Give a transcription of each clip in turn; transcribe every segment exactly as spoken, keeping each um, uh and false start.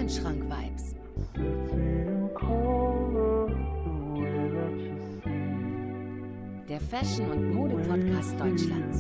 Wandschrank-Vibes. Der Fashion- und Mode-Podcast Deutschlands.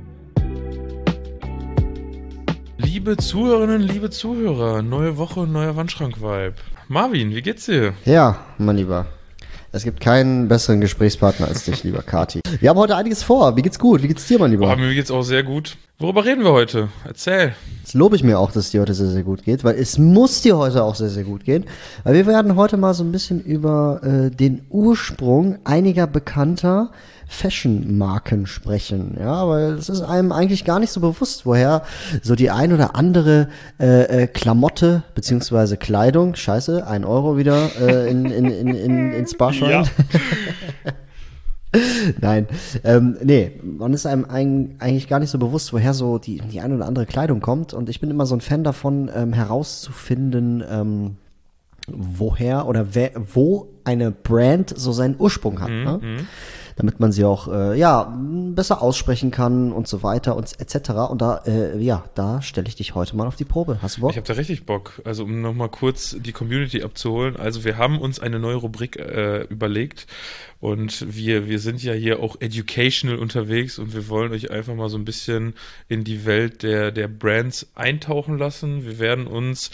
Liebe Zuhörerinnen, liebe Zuhörer, neue Woche, neuer Wandschrank-Vibe. Marvin, wie geht's dir? Ja, mein Lieber. Es gibt keinen besseren Gesprächspartner als dich, lieber Kati. Wir haben heute einiges vor. Wie geht's gut? Wie geht's dir, mein Lieber? Oh, mir geht's auch sehr gut. Worüber reden wir heute? Erzähl. Das lobe ich mir auch, dass es dir heute sehr, sehr gut geht, weil es muss dir heute auch sehr, sehr gut gehen. Weil wir werden heute mal so ein bisschen über äh, den Ursprung einiger bekannter Fashion-Marken sprechen. Ja, weil es ist einem eigentlich gar nicht so bewusst, woher so die ein oder andere äh, äh, Klamotte beziehungsweise Kleidung, scheiße, ein Euro wieder äh, in, in, in, in, ins Sparschwein. Ja. Nein, ähm, nee, man ist einem ein, eigentlich gar nicht so bewusst, woher so die, die eine oder andere Kleidung kommt. Und ich bin immer so ein Fan davon, ähm, herauszufinden, ähm, woher oder wer, wo eine Brand so seinen Ursprung hat, mhm, ne? Damit man sie auch äh, ja besser aussprechen kann und so weiter und et cetera. Und da äh, ja, da stelle ich dich heute mal auf die Probe. Hast du Bock? Ich habe da richtig Bock. Also um nochmal kurz die Community abzuholen. Also wir haben uns eine neue Rubrik äh, überlegt und wir wir sind ja hier auch educational unterwegs und wir wollen euch einfach mal so ein bisschen in die Welt der der Brands eintauchen lassen. Wir werden uns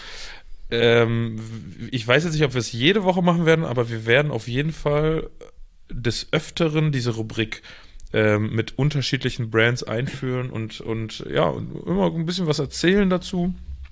ähm, ich weiß jetzt nicht, ob wir es jede Woche machen werden, aber wir werden auf jeden Fall des Öfteren diese Rubrik ähm, mit unterschiedlichen Brands einführen und, und ja, immer ein bisschen was erzählen dazu.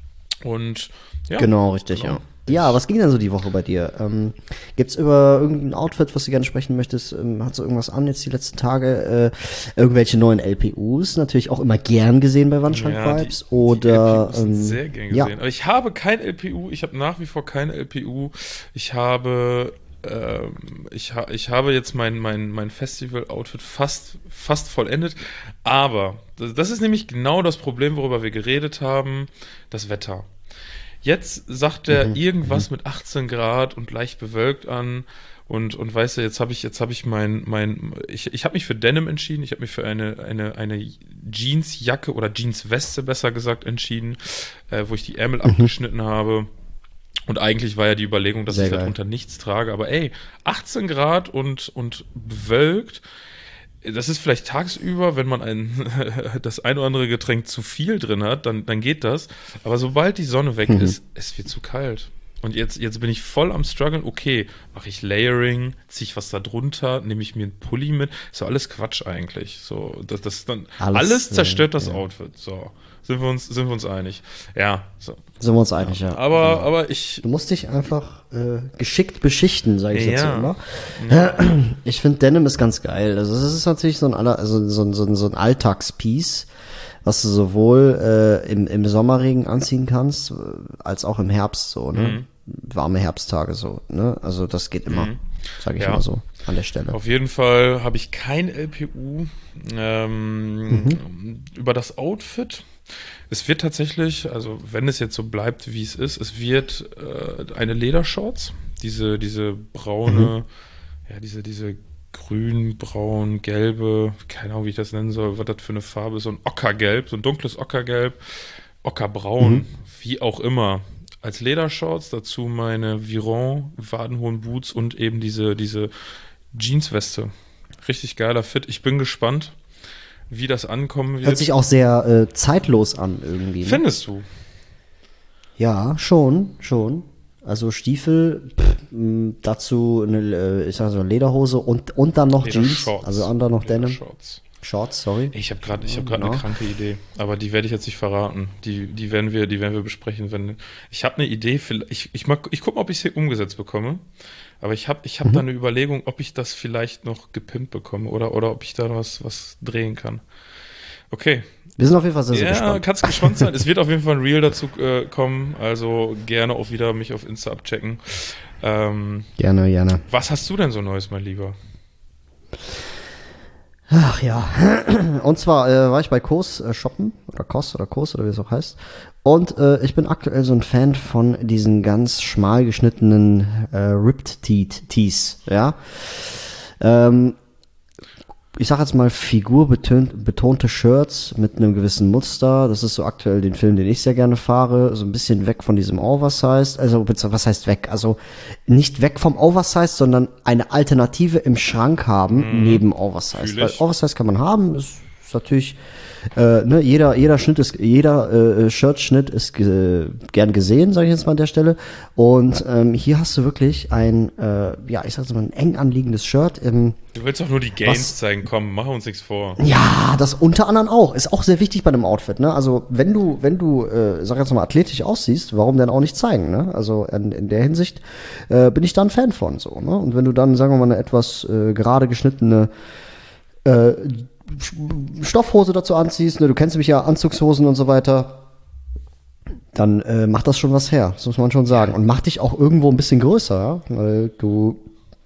Und ja. Genau, richtig, genau. ja. Ja, was ging denn so die Woche bei dir? Ähm, gibt's über irgendein Outfit, was du gerne sprechen möchtest? Ähm, hast du irgendwas an jetzt die letzten Tage? Äh, irgendwelche neuen L P Us? Natürlich auch immer gern gesehen bei Wandschrank-Vibes. Ja, die, oder die L P Us ähm, sehr gern gesehen. Ja. Aber ich habe kein L P U. Ich habe nach wie vor kein L P U. Ich habe ähm, ich, ha- ich habe jetzt mein, mein, mein Festival-Outfit fast, fast vollendet. Aber das, das ist nämlich genau das Problem, worüber wir geredet haben. Das Wetter. Jetzt sagt er mhm. irgendwas mit achtzehn Grad und leicht bewölkt an und, und weißt du, jetzt habe ich, jetzt habe ich mein, mein, ich, ich habe mich für Denim entschieden, ich habe mich für eine, eine, eine Jeansjacke oder Jeansweste besser gesagt entschieden, äh, wo ich die Ärmel mhm. abgeschnitten habe. Und eigentlich war ja die Überlegung, dass Sehr ich geil. darunter nichts trage, aber ey, achtzehn Grad und, und bewölkt, das ist vielleicht tagsüber, wenn man ein, das ein oder andere Getränk zu viel drin hat, dann, dann geht das. Aber sobald die Sonne weg mhm. ist, es wird zu kalt. Und jetzt, jetzt bin ich voll am struggeln. Okay, mache ich Layering, ziehe ich was da drunter, nehme ich mir einen Pulli mit. Ist doch alles Quatsch eigentlich. So, das, das dann, alles, alles zerstört äh, das ja. Outfit. So, sind wir uns, sind wir uns einig. Ja, so. Sind wir uns einig, ja. ja. Aber, genau. aber ich. Du musst dich einfach äh, geschickt beschichten, sage ich ja. jetzt so immer. Ja. Ich finde Denim ist ganz geil. Also es ist natürlich so ein, also so, so, so ein Alltagspiece, was du sowohl äh, im, im Sommerregen anziehen kannst, als auch im Herbst so, ne? Mhm. Warme Herbsttage so, ne? Also das geht immer, mhm. sage ich ja. mal so an der Stelle. Auf jeden Fall habe ich kein L P U ähm, mhm. über das Outfit. Es wird tatsächlich, also wenn es jetzt so bleibt, wie es ist, es wird äh, eine Ledershorts, diese diese braune, mhm. ja diese diese grün, braun, gelbe, keine Ahnung, wie ich das nennen soll, was das für eine Farbe ist, so ein Ockergelb, so ein dunkles Ockergelb, Ockerbraun, mhm. wie auch immer. Als Ledershorts, dazu meine Viron wadenhohen Boots und eben diese, diese Jeansweste. Richtig geiler Fit. Ich bin gespannt, wie das ankommen wird. Hört sich auch sehr äh, zeitlos an irgendwie. Ne? Findest du? Ja, schon, schon. Also Stiefel, pff, mh, dazu eine, äh, ich sag so, eine Lederhose und, und dann noch Jeans. Also und dann noch Denim. Shorts. Shorts, sorry. Ich habe gerade ich hab grad ja. eine kranke Idee, aber die werde ich jetzt nicht verraten. Die, die, werden, wir, die werden wir besprechen. Wenn, ich habe eine Idee, für, ich, ich, mag, ich gucke mal, ob ich es hier umgesetzt bekomme, aber ich habe ich hab mhm. da eine Überlegung, ob ich das vielleicht noch gepimpt bekomme oder, oder ob ich da was, was drehen kann. Okay. Wir sind auf jeden Fall sehr, sehr ja, gespannt. Ja, kannst gespannt sein. Es wird auf jeden Fall ein Reel dazu äh, kommen, also gerne auch wieder mich auf Insta abchecken. Ähm, gerne, gerne. Was hast du denn so Neues, mein Lieber? Ach ja, und zwar äh, war ich bei Kos äh, shoppen, oder Kos oder Kos oder wie es auch heißt, und äh, ich bin aktuell so ein Fan von diesen ganz schmal geschnittenen äh, Ripped Tees, ja. Ähm, ich sag jetzt mal, figurbetonte Shirts mit einem gewissen Muster. Das ist so aktuell den Film, den ich sehr gerne fahre. So ein bisschen weg von diesem Oversized. Also, was heißt weg? Also, nicht weg vom Oversized, sondern eine Alternative im Schrank haben, mhm. neben Oversized. Weil Oversized kann man haben, ist, ist natürlich, äh, ne, jeder, jeder Schnitt ist, jeder äh, Shirtschnitt ist ge- gern gesehen, sage ich jetzt mal an der Stelle. Und ähm, hier hast du wirklich ein, äh, ja, ich sag jetzt mal, ein eng anliegendes Shirt im Du willst doch nur die Gains was, zeigen, komm, mach uns nichts vor. Ja, das unter anderem auch. Ist auch sehr wichtig bei einem Outfit, ne? Also, wenn du, wenn du, äh, sag jetzt mal, athletisch aussiehst, warum denn auch nicht zeigen, ne? Also, in, in der Hinsicht äh, bin ich da ein Fan von, so, ne? Und wenn du dann, sagen wir mal, eine etwas äh, gerade geschnittene äh, Stoffhose dazu anziehst, ne? Du kennst mich ja, Anzugshosen und so weiter, dann äh, macht das schon was her, das muss man schon sagen. Und macht dich auch irgendwo ein bisschen größer, ja? Weil du,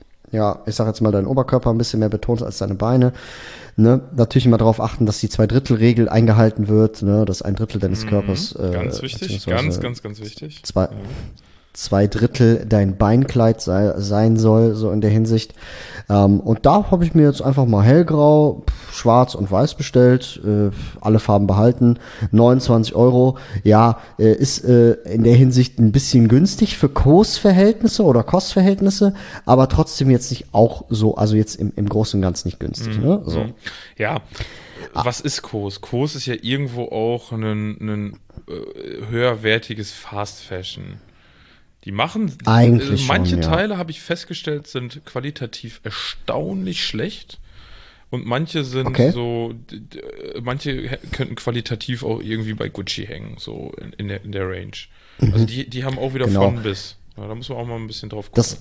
ja, ich sag jetzt mal, deinen Oberkörper ein bisschen mehr betonst als deine Beine. Ne? Natürlich immer darauf achten, dass die Zwei-Drittel-Regel eingehalten wird, ne? Dass ein Drittel deines Körpers äh, ganz wichtig, ganz, ganz, ganz wichtig. Zwei, ja. zwei Drittel dein Beinkleid sei, sein soll, so in der Hinsicht. Ähm, und da habe ich mir jetzt einfach mal hellgrau, schwarz und weiß bestellt, äh, alle Farben behalten, neunundzwanzig Euro. Ja, äh, ist äh, in der Hinsicht ein bisschen günstig für Kurs-Verhältnisse oder Kostverhältnisse, aber trotzdem jetzt nicht auch so, also jetzt im, im Großen und Ganzen nicht günstig. Mhm. Ne? So. Ja, was ist Kurs? Kurs ist ja irgendwo auch ein, ein äh, höherwertiges Fast Fashion. Die machen, Eigentlich also manche schon, ja. Teile, habe ich festgestellt, sind qualitativ erstaunlich schlecht und manche sind okay. so, d- d- manche könnten qualitativ auch irgendwie bei Gucci hängen, so in, in, der, in der Range. Mhm. Also die, die haben auch wieder genau. von bis. Ja, da muss man auch mal ein bisschen drauf gucken. Das,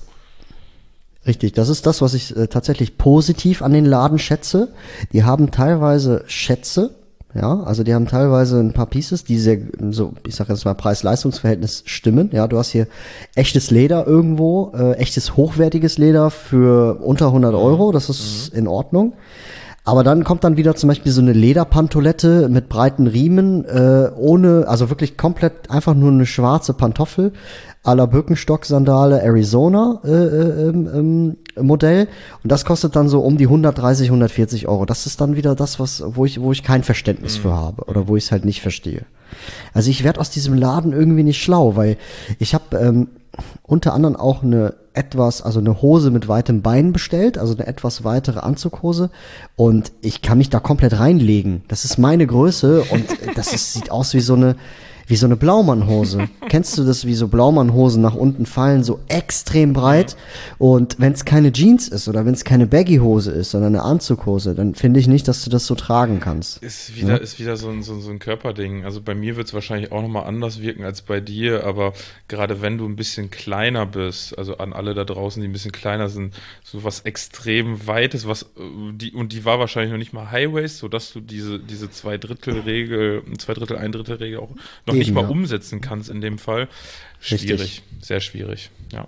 richtig, das ist das, was ich äh, tatsächlich positiv an den Laden schätze. Die haben teilweise Schätze. Ja, also die haben teilweise ein paar Pieces, die sehr, so, ich sag jetzt mal, Preis-Leistungs-Verhältnis stimmen. Ja, du hast hier echtes Leder irgendwo, äh, echtes hochwertiges Leder für unter hundert Euro, das ist mhm. in Ordnung. Aber dann kommt dann wieder zum Beispiel so eine Lederpantolette mit breiten Riemen, äh, ohne, also wirklich komplett einfach nur eine schwarze Pantoffel à la Birkenstock-Sandale Arizona äh, äh, ähm, Modell. Und das kostet dann so um die hundertdreißig, hundertvierzig Euro. Das ist dann wieder das, was, wo ich, wo ich kein Verständnis mhm. für habe oder wo ich es halt nicht verstehe. Also ich werde aus diesem Laden irgendwie nicht schlau, weil ich habe ähm, unter anderem auch eine etwas, also eine Hose mit weitem Bein bestellt, also eine etwas weitere Anzughose, und ich kann mich da komplett reinlegen. Das ist meine Größe und das ist, sieht aus wie so eine wie so eine Blaumannhose. Kennst du das, wie so Blaumannhosen nach unten fallen, so extrem breit? Und wenn es keine Jeans ist oder wenn es keine Baggy-Hose ist, sondern eine Anzughose, dann finde ich nicht, dass du das so tragen kannst. Ist wieder, ja? ist wieder so ein, so, so ein Körperding. Also bei mir wird es wahrscheinlich auch nochmal anders wirken als bei dir, aber gerade wenn du ein bisschen kleiner bist, also an alle da draußen, die ein bisschen kleiner sind, so was extrem Weites, was die, und die war wahrscheinlich noch nicht mal Highways, sodass du diese, diese Zwei-Drittel-Regel, Zwei-Drittel, Ein-Drittel-Regel auch noch nicht mal ja. umsetzen kannst in dem Fall. Schwierig, Richtig. sehr schwierig, ja.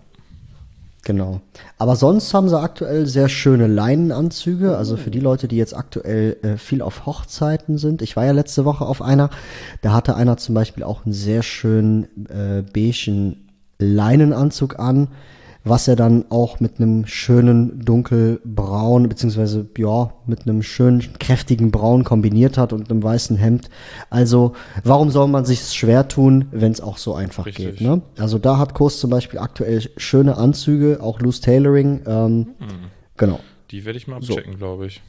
Genau. Aber sonst haben sie aktuell sehr schöne Leinenanzüge, also für die Leute, die jetzt aktuell äh, viel auf Hochzeiten sind. Ich war ja letzte Woche auf einer, da hatte einer zum Beispiel auch einen sehr schönen äh, beigen Leinenanzug an, was er dann auch mit einem schönen dunkelbraun, beziehungsweise ja, mit einem schönen kräftigen Braun kombiniert hat und einem weißen Hemd. Also warum soll man sich schwer tun, wenn es auch so einfach Richtig. geht? Ne? Also da hat Kurs zum Beispiel aktuell schöne Anzüge, auch Loose Tailoring. Ähm, mhm. Genau. Die werde ich mal abchecken, so. glaube ich.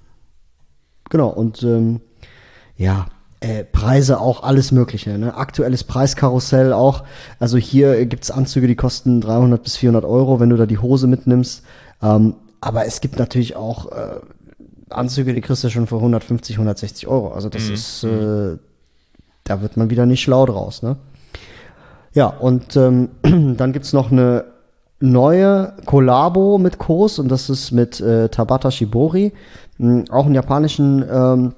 Genau, und ähm, ja, Äh, Preise auch alles Mögliche, ne? Aktuelles Preiskarussell auch. Also hier gibt's Anzüge, die kosten dreihundert bis vierhundert Euro, wenn du da die Hose mitnimmst. Ähm, aber es gibt natürlich auch äh, Anzüge, die kriegst du schon für hundertfünfzig, hundertsechzig Euro. Also das mhm. ist, äh, da wird man wieder nicht schlau draus, ne? Ja, und ähm, dann gibt's noch eine neue Kollabo mit Kurs, und das ist mit äh, Tabata Shibori, mh, auch einen japanischen ähm,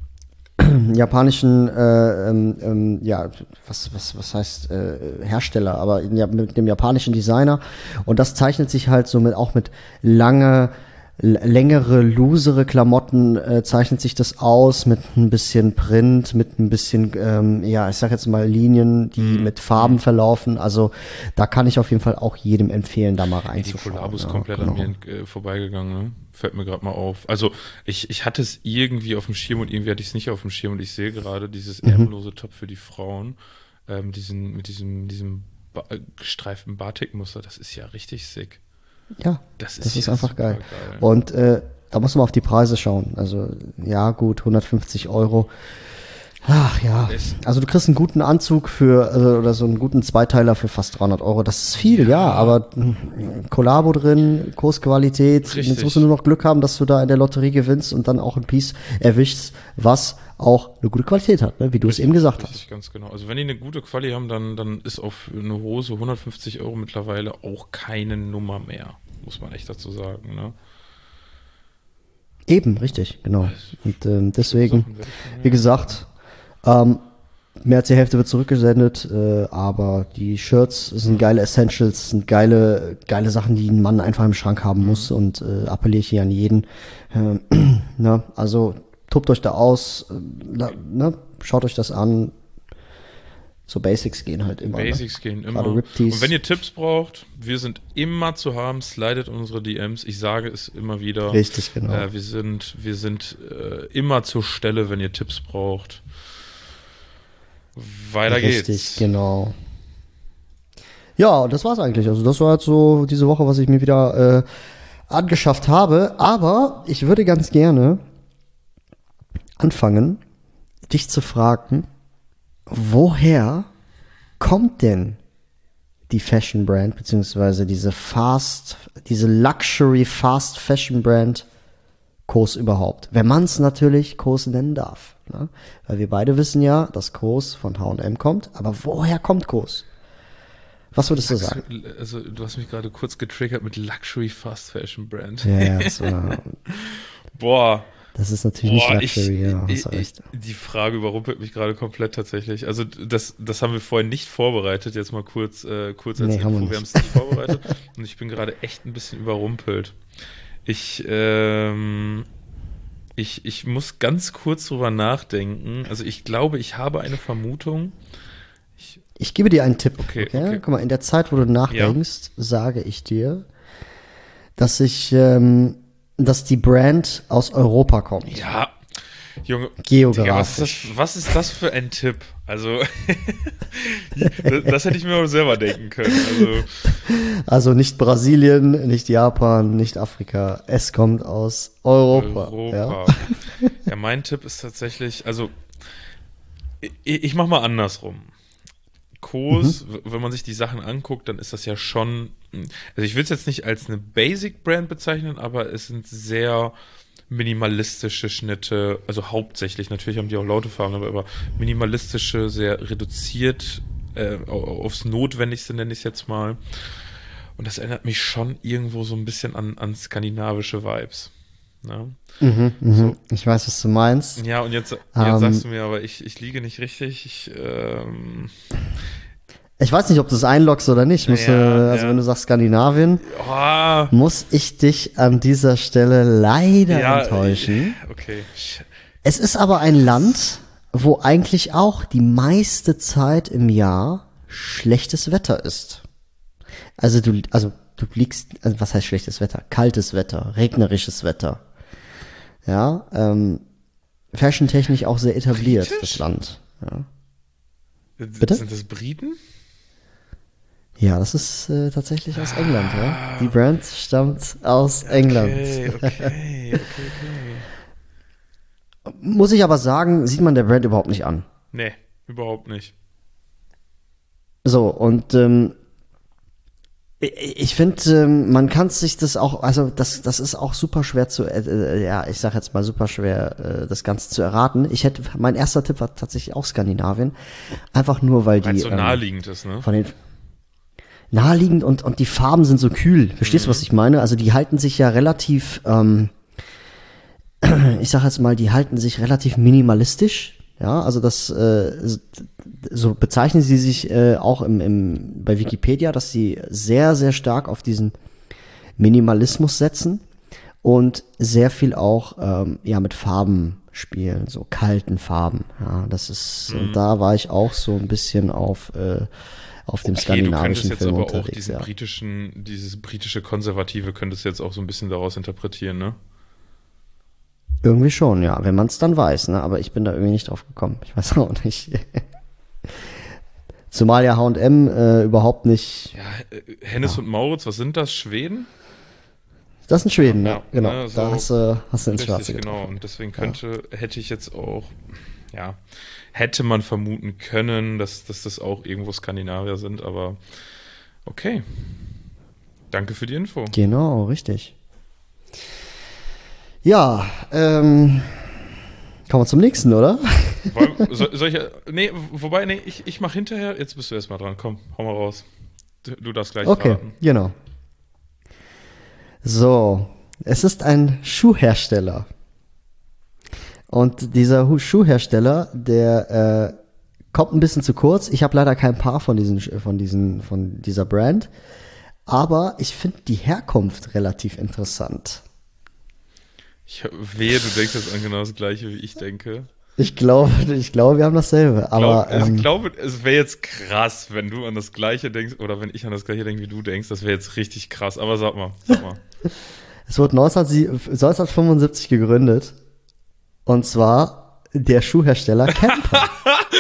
japanischen, äh, ähm, ja, was, was, was heißt äh, Hersteller, aber in, ja, mit dem japanischen Designer, und das zeichnet sich halt so mit, auch mit lange l- längere, loosere Klamotten äh, zeichnet sich das aus mit ein bisschen Print, mit ein bisschen, ähm, ja, ich sag jetzt mal Linien, die Mhm. mit Farben verlaufen. Also da kann ich auf jeden Fall auch jedem empfehlen, da mal Die reinzuschauen. Kollabo ist ja, komplett genau. an mir ent- äh, vorbeigegangen, ne? Fällt mir gerade mal auf. Also ich, ich hatte es irgendwie auf dem Schirm und irgendwie hatte ich es nicht auf dem Schirm und ich sehe gerade dieses Mhm. ärmellose Top für die Frauen, ähm, diesen, mit diesem, diesem ba äh, gestreiften Batikmuster, das ist ja richtig sick. Ja, Das ist, das ist ja einfach super geil. Und äh, da muss man auf die Preise schauen. Also ja, gut, hundertfünfzig Euro. Ach ja, Es- also du kriegst einen guten Anzug für, also, oder so einen guten Zweiteiler für fast dreihundert Euro. Das ist viel, ja, aber mm, Kollabo drin, Kursqualität. Richtig. Jetzt musst du nur noch Glück haben, dass du da in der Lotterie gewinnst und dann auch ein Piece erwischst, was auch eine gute Qualität hat, ne? Wie du es eben gesagt hast. Richtig, ganz genau. Also wenn die eine gute Quali haben, dann, dann ist auf eine Hose hundertfünfzig Euro mittlerweile auch keine Nummer mehr, muss man echt dazu sagen, ne? Eben, richtig, genau. Und ähm, deswegen, Sachen werde ich dann, wie ja. gesagt, ähm, mehr als die Hälfte wird zurückgesendet, äh, aber die Shirts sind geile Essentials, sind geile, geile Sachen, die ein Mann einfach im Schrank haben muss und äh, appelliere ich hier an jeden. Ähm, ne? Also tobt euch da aus, äh, la- ne? Schaut euch das an. So Basics gehen halt immer. Basics ne? gehen immer. Gerade Rip-Tees. Und wenn ihr Tipps braucht, wir sind immer zu haben, slidet unsere D Ms. Ich sage es immer wieder. Richtig, genau. Äh, wir sind, wir sind äh, immer zur Stelle, wenn ihr Tipps braucht. Weiter Richtig, geht's. genau. Ja, und das war's eigentlich. Also das war jetzt so diese Woche, was ich mir wieder äh, angeschafft habe. Aber ich würde ganz gerne anfangen, dich zu fragen, woher kommt denn die Fashion Brand, beziehungsweise diese Fast, diese Luxury Fast Fashion Brand Kos überhaupt? Wenn man es natürlich Kos nennen darf. Ne? Weil wir beide wissen ja, dass Kos von H und M kommt. Aber woher kommt Kos? Was würdest du sagen? Also du hast mich gerade kurz getriggert mit Luxury Fast Fashion Brand. Ja, ja, das, war, Boah. das ist natürlich Boah, nicht Luxury, ich, ja, hast ich, du recht. ich, die Frage überrumpelt mich gerade komplett tatsächlich. Also das, das haben wir vorhin nicht vorbereitet, jetzt mal kurz, äh, kurz als Nee, haben wir Info. Wir haben nicht. es nicht vorbereitet und ich bin gerade echt ein bisschen überrumpelt. Ich, ähm, ich, ich muss ganz kurz drüber nachdenken. Also ich glaube, ich habe eine Vermutung. Ich, Ich gebe dir einen Tipp. Okay, Okay, okay. Guck mal, in der Zeit, wo du nachdenkst, sage ich dir, dass ich, ähm, dass die Brand aus Europa kommt. ja, Junge, Geografisch. Digga, was, ist das, was ist das für ein Tipp? Also, das, das hätte ich mir auch selber denken können. Also, Also nicht Brasilien, nicht Japan, nicht Afrika. Es kommt aus Europa. Ja? Europa. Ja, mein Tipp ist tatsächlich, also, ich, ich mach mal andersrum. Kos, Mhm. w- wenn man sich die Sachen anguckt, dann ist das ja schon, also ich will es jetzt nicht als eine Basic-Brand bezeichnen, aber es sind sehr minimalistische Schnitte, also hauptsächlich, natürlich haben die auch laute Farben, aber, aber minimalistische, sehr reduziert, äh, au- aufs Notwendigste nenne ich es jetzt mal. Und das erinnert mich schon irgendwo so ein bisschen an, an skandinavische Vibes. Ne? Mhm, mhm. Ich weiß, was du meinst. Ja, und jetzt, jetzt Ähm, sagst du mir, aber ich, ich liege nicht richtig. Ich, ähm, Ich weiß nicht, ob du es einloggst oder nicht. Muss, Ja, äh, also ja. wenn du sagst Skandinavien, oh, muss ich dich an dieser Stelle leider ja, enttäuschen. okay. Sh- Es ist aber ein Land, wo eigentlich auch die meiste Zeit im Jahr schlechtes Wetter ist. Also du, also du liegst, also was heißt schlechtes Wetter? Kaltes Wetter, regnerisches Wetter. Ja, ähm, fashiontechnisch auch sehr etabliert, Britisch? das Land. Ja. Bitte? Sind das Briten? Ja, das ist äh, tatsächlich aus England, ja. Die Brand stammt aus England. Okay, okay, okay, okay. Muss ich aber sagen, sieht man der Brand überhaupt nicht an. Nee, überhaupt nicht. So, und ähm, ich, ich finde, ähm, man kann sich das auch, also das, das ist auch super schwer zu, äh, äh, ja, ich sag jetzt mal super schwer, äh, das Ganze zu erraten. Ich hätte, mein erster Tipp war tatsächlich auch Skandinavien. Einfach nur, weil Weil die es so ähm, naheliegend ist, ne? von den naheliegend und, und die Farben sind so kühl. Verstehst du, was ich meine? Also die halten sich ja relativ, ähm, ich sag jetzt mal, die halten sich relativ minimalistisch. Ja, also das, äh, so bezeichnen sie sich äh, auch im, im, bei Wikipedia, dass sie sehr, sehr stark auf diesen Minimalismus setzen. und sehr viel auch ähm, ja mit Farben spielen, so kalten Farben. Ja, das ist, Mhm. und da war ich auch so ein bisschen auf, äh, auf dem Okay, du könntest skandinavischen jetzt Film aber auch unterwegs. diesen Ja. britischen, dieses britische Konservative könntest du jetzt auch so ein bisschen daraus interpretieren, ne? Irgendwie schon, ja, wenn man es dann weiß, ne? Aber ich bin da irgendwie nicht drauf gekommen. Ich weiß auch nicht. Zumal ja H und M äh, überhaupt nicht. Ja, äh, Hennes und Mauritz, was sind das? Schweden? Das sind Schweden, Ja, ja, genau. ne, so da hast du, hast du ins Richtig, Schwarze genau. getroffen. Und deswegen könnte, hätte ich jetzt auch, ja, hätte man vermuten können, dass, dass das auch irgendwo Skandinavier sind, aber okay. Danke für die Info. Genau, richtig. Ja, ähm, kommen wir zum nächsten, oder? Wollen, soll, soll ich, nee, wobei, nee, ich, ich mach hinterher, jetzt bist du erstmal dran, komm, hau mal raus. Du, du darfst gleich Okay, raten. genau. So, es ist ein Schuhhersteller. Und dieser Hu- Schuhhersteller, der äh, kommt ein bisschen zu kurz. Ich habe leider kein Paar von diesen, von diesen, von dieser Brand. Aber ich finde die Herkunft relativ interessant. Ich wehe, du denkst jetzt an genau das Gleiche, wie ich denke. Ich glaube, ich glaube, wir haben dasselbe. Aber Glaub, ähm, ich glaube, es wäre jetzt krass, wenn du an das Gleiche denkst oder wenn ich an das Gleiche denke, wie du denkst. Das wäre jetzt richtig krass. Aber sag mal, sag mal. es wurde neunzehnhundertfünfundsiebzig gegründet. Und zwar der Schuhhersteller Camper.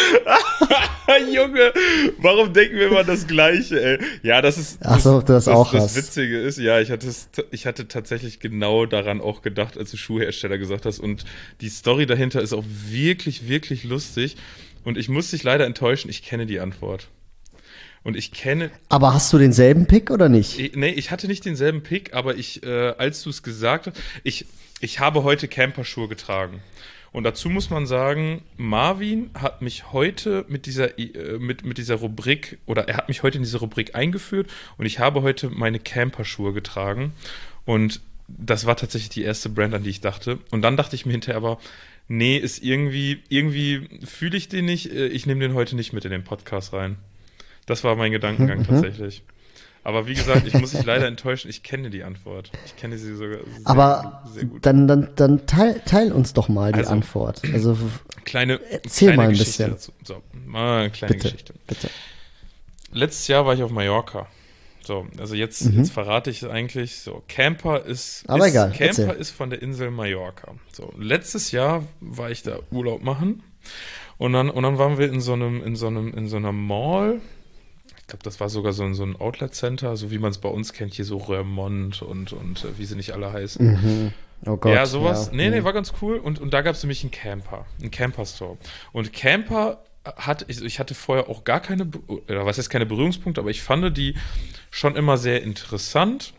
Junge, warum denken wir immer das Gleiche, ey? Ja, das ist. Ach so, du das das, auch das hast. Witzige ist, ja, ich hatte, es, ich hatte tatsächlich genau daran auch gedacht, als du Schuhhersteller gesagt hast. Und die Story dahinter ist auch wirklich, wirklich lustig. Und ich muss dich leider enttäuschen, ich kenne die Antwort. Und ich kenne. Aber hast du denselben Pick oder nicht? Ich, nee, ich hatte nicht denselben Pick, aber ich, äh, als du es gesagt hast, ich, ich habe heute Camperschuhe getragen. Und dazu muss man sagen, Marvin hat mich heute mit dieser, äh, mit, mit dieser Rubrik, oder er hat mich heute in diese Rubrik eingeführt und ich habe heute meine Camperschuhe getragen. Und das war tatsächlich die erste Brand, an die ich dachte. Und dann dachte ich mir hinterher aber, nee, ist irgendwie, irgendwie fühle ich den nicht, äh, ich nehme den heute nicht mit in den Podcast rein. Das war mein Gedankengang tatsächlich. Aber wie gesagt, ich muss dich leider enttäuschen, ich kenne die Antwort. Ich kenne sie sogar sehr, Aber sehr gut. dann, dann, dann teil, teil uns doch mal die Also, Antwort. Also Kleine, erzähl kleine mal ein Geschichte bisschen. dazu. So, mal eine kleine Bitte, Geschichte. bitte. Letztes Jahr war ich auf Mallorca. So, also jetzt, Mhm. jetzt verrate ich es eigentlich. So, Camper ist, Aber ist egal, Camper erzähl. ist von der Insel Mallorca. So, letztes Jahr war ich da Urlaub machen und dann, und dann waren wir in so einem, in so einem, in so einer Mall. Ich glaube, das war sogar so ein, so ein Outlet-Center, so wie man es bei uns kennt, hier so Röhrmond und, und äh, wie sie nicht alle heißen. Mhm. Oh Gott. Ja, sowas. Ja. Nee, nee, Mhm. war ganz cool. Und, und da gab es nämlich einen Camper, einen Camper-Store. Und Camper hat, ich, ich hatte vorher auch gar keine, Be- oder was heißt keine Berührungspunkte, aber ich fand die schon immer sehr interessant.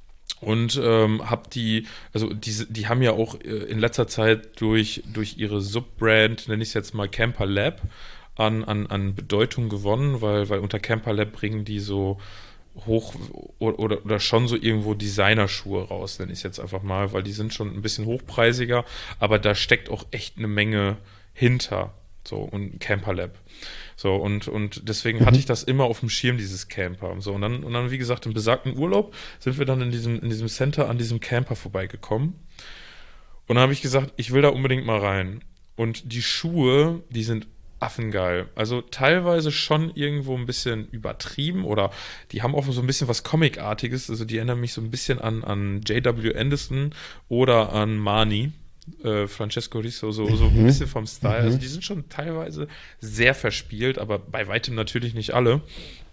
Und ähm, hab die, also diese, die haben ja auch äh, in letzter Zeit durch, durch ihre Subbrand, nenne ich es jetzt mal Camper Lab, an, an, an Bedeutung gewonnen, weil, weil unter Camper Lab bringen die so hoch oder, oder, oder schon so irgendwo Designerschuhe raus, nenne ich es jetzt einfach mal, weil die sind schon ein bisschen hochpreisiger, aber da steckt auch echt eine Menge hinter, so, und Camper Lab. So, und, und deswegen hatte ich das immer auf dem Schirm, dieses Camper. So, und dann, und dann, wie gesagt, im besagten Urlaub sind wir dann in diesem, in diesem Center an diesem Camper vorbeigekommen. Und dann habe ich gesagt, ich will da unbedingt mal rein. Und die Schuhe, die sind affengeil. Also teilweise schon irgendwo ein bisschen übertrieben oder die haben auch so ein bisschen was Comicartiges. Also die erinnern mich so ein bisschen an, an J W Anderson oder an Marni, äh, Francesco Risso, so, so ein bisschen vom Style. Also die sind schon teilweise sehr verspielt, aber bei weitem natürlich nicht alle.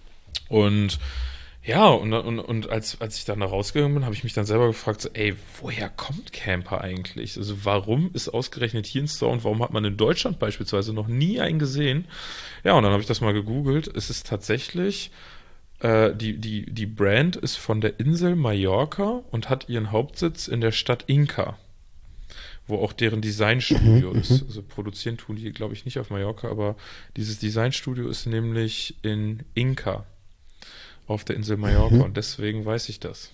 Und ja, und, und, und als, als ich dann da rausgegangen bin, habe ich mich dann selber gefragt, so, ey, woher kommt Camper eigentlich? Also warum ist ausgerechnet hier ein Store und warum hat man in Deutschland beispielsweise noch nie einen gesehen? Ja, und dann habe ich das mal gegoogelt. Es ist tatsächlich, äh, die, die, die Brand ist von der Insel Mallorca und hat ihren Hauptsitz in der Stadt Inca, wo auch deren Designstudio Mhm, ist. Also produzieren tun die, glaube ich, nicht auf Mallorca, aber dieses Designstudio ist nämlich in Inca auf der Insel Mallorca Mhm. und deswegen weiß ich das.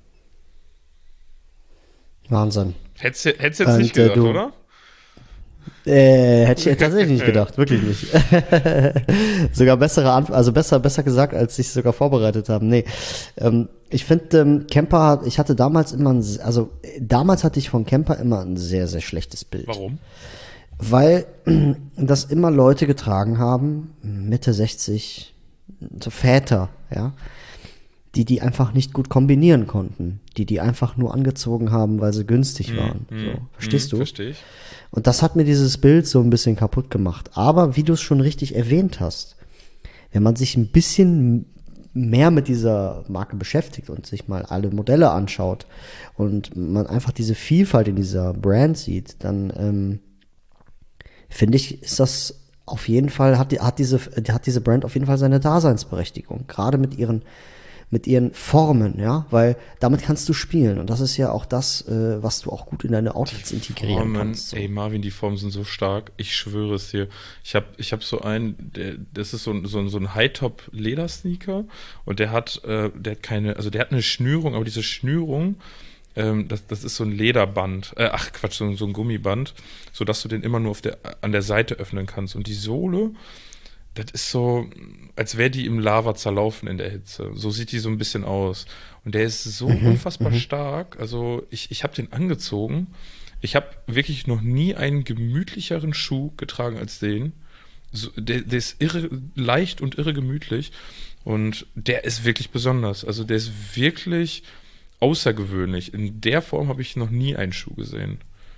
Wahnsinn. Hättest du hättest jetzt Und, nicht äh, gedacht, du- oder? Äh, hätte ich tatsächlich nicht gedacht, wirklich nicht. sogar bessere Antwort, also besser, besser gesagt, als ich es sogar vorbereitet habe. Nee. Ähm, Ich finde, ähm, Camper, ich hatte damals immer, ein, se- also äh, damals hatte ich von Camper immer ein sehr, sehr schlechtes Bild. Warum? Weil das immer Leute getragen haben, Mitte sechzig, so Väter, ja, die die einfach nicht gut kombinieren konnten, die die einfach nur angezogen haben, weil sie günstig waren. So, verstehst du? Verstehe ich. Und das hat mir dieses Bild so ein bisschen kaputt gemacht. Aber wie du es schon richtig erwähnt hast, wenn man sich ein bisschen mehr mit dieser Marke beschäftigt und sich mal alle Modelle anschaut und man einfach diese Vielfalt in dieser Brand sieht, dann ähm, finde ich, ist das auf jeden Fall, hat, die, hat, diese, hat diese Brand auf jeden Fall seine Daseinsberechtigung. Gerade mit ihren, mit ihren Formen, ja, weil damit kannst du spielen. Und das ist ja auch das, äh, was du auch gut in deine Outfits integrieren Formen, kannst. So. ey Marvin, die Formen sind so stark. Ich schwöre es dir. Ich habe ich hab so einen, der, das ist so ein, so ein, so ein High-Top-Ledersneaker und der hat, äh, der hat keine, also der hat eine Schnürung, aber diese Schnürung, ähm, das, das ist so ein Lederband, äh, ach Quatsch, so, ein- so ein Gummiband, sodass du den immer nur auf der, an der Seite öffnen kannst. Und die Sohle, das ist so, als wäre die im Lava zerlaufen in der Hitze. So sieht die so ein bisschen aus. Und der ist so unfassbar stark. Also ich, ich habe den angezogen. Ich habe wirklich noch nie einen gemütlicheren Schuh getragen als den. So, der, der ist irre leicht und irre gemütlich. Und der ist wirklich besonders. Also der ist wirklich außergewöhnlich. In der Form habe ich noch nie einen Schuh gesehen.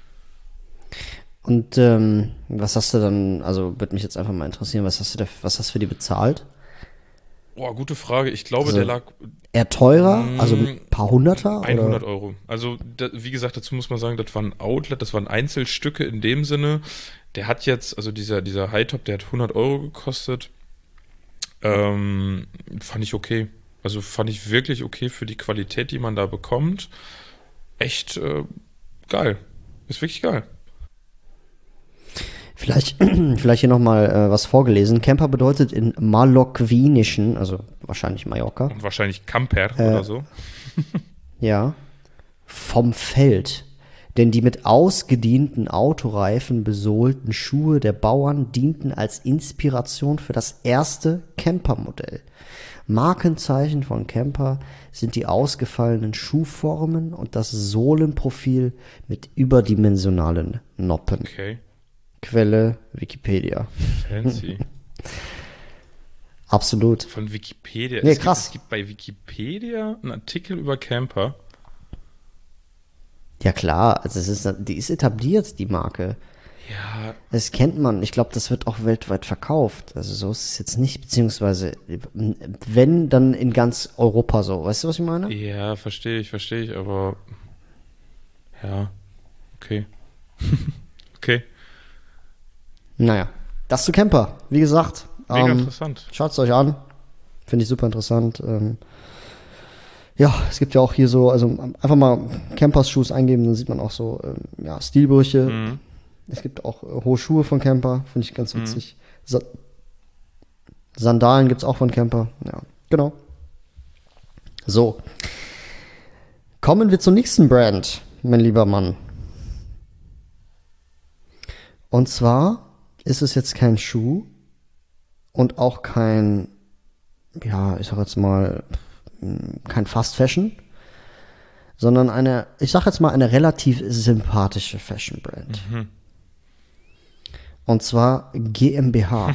Und ähm, was hast du dann, also würde mich jetzt einfach mal interessieren, was hast du da, was hast du für die bezahlt? Boah, gute Frage. Ich glaube, Also, der lag Eher teurer, also mit ein paar Hunderter? hundert oder? Euro. Also, da, wie gesagt, dazu muss man sagen, das war ein Outlet, das waren Einzelstücke in dem Sinne. Der hat jetzt, also dieser, dieser High-Top, der hat hundert Euro gekostet. Ähm, fand ich okay. Also fand ich wirklich okay für die Qualität, die man da bekommt. Echt äh, geil. Ist wirklich geil. Vielleicht, vielleicht hier nochmal äh, was vorgelesen. Camper bedeutet in Mallorquinischen, also wahrscheinlich Mallorca, Und wahrscheinlich Camper oder so. ja, vom Feld. Denn die mit ausgedienten Autoreifen besohlten Schuhe der Bauern dienten als Inspiration für das erste Campermodell. Markenzeichen von Camper sind die ausgefallenen Schuhformen und das Sohlenprofil mit überdimensionalen Noppen. Okay. Quelle Wikipedia. Fancy. Absolut. Von Wikipedia. Nee, es krass. Gibt, es gibt bei Wikipedia einen Artikel über Camper. Ja klar, also es ist, die ist etabliert, die Marke. Ja, Das kennt man. Ich glaube, das wird auch weltweit verkauft. Also so ist es jetzt nicht, beziehungsweise wenn, dann in ganz Europa so. Weißt du, was ich meine? ja, verstehe ich, verstehe ich, aber ja, okay. Okay, Naja, das zu Camper. Wie gesagt, mega ähm, interessant. schaut es euch an. Finde ich super interessant. Ähm, ja, es gibt ja auch hier so, also einfach mal Campers-Schuhs eingeben, dann sieht man auch so, ähm, ja, Stilbrüche. Mhm. Es gibt auch äh, hohe Schuhe von Camper, finde ich ganz witzig. Sa Sandalen gibt es auch von Camper. Ja, genau. So. Kommen wir zur nächsten Brand, mein lieber Mann. Und zwar ist es jetzt kein Schuh und auch kein, ja, ich sag jetzt mal, kein Fast Fashion, sondern eine, ich sag jetzt mal, eine relativ sympathische Fashion Brand. Mhm. Und zwar GmbH.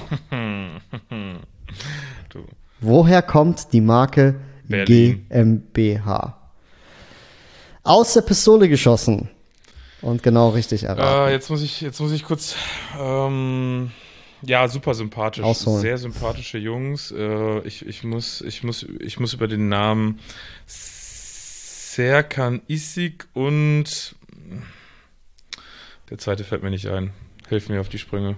Du. Woher kommt die Marke Berlin. GmbH? Aus der Pistole geschossen. Und genau richtig erraten. Äh, jetzt muss ich, jetzt muss ich kurz, ähm, ja, super sympathisch, Ausholen. sehr sympathische Jungs. Äh, ich, ich muss, ich muss, ich muss über den Namen Serkan Isik und der zweite fällt mir nicht ein. Hilf mir auf die Sprünge.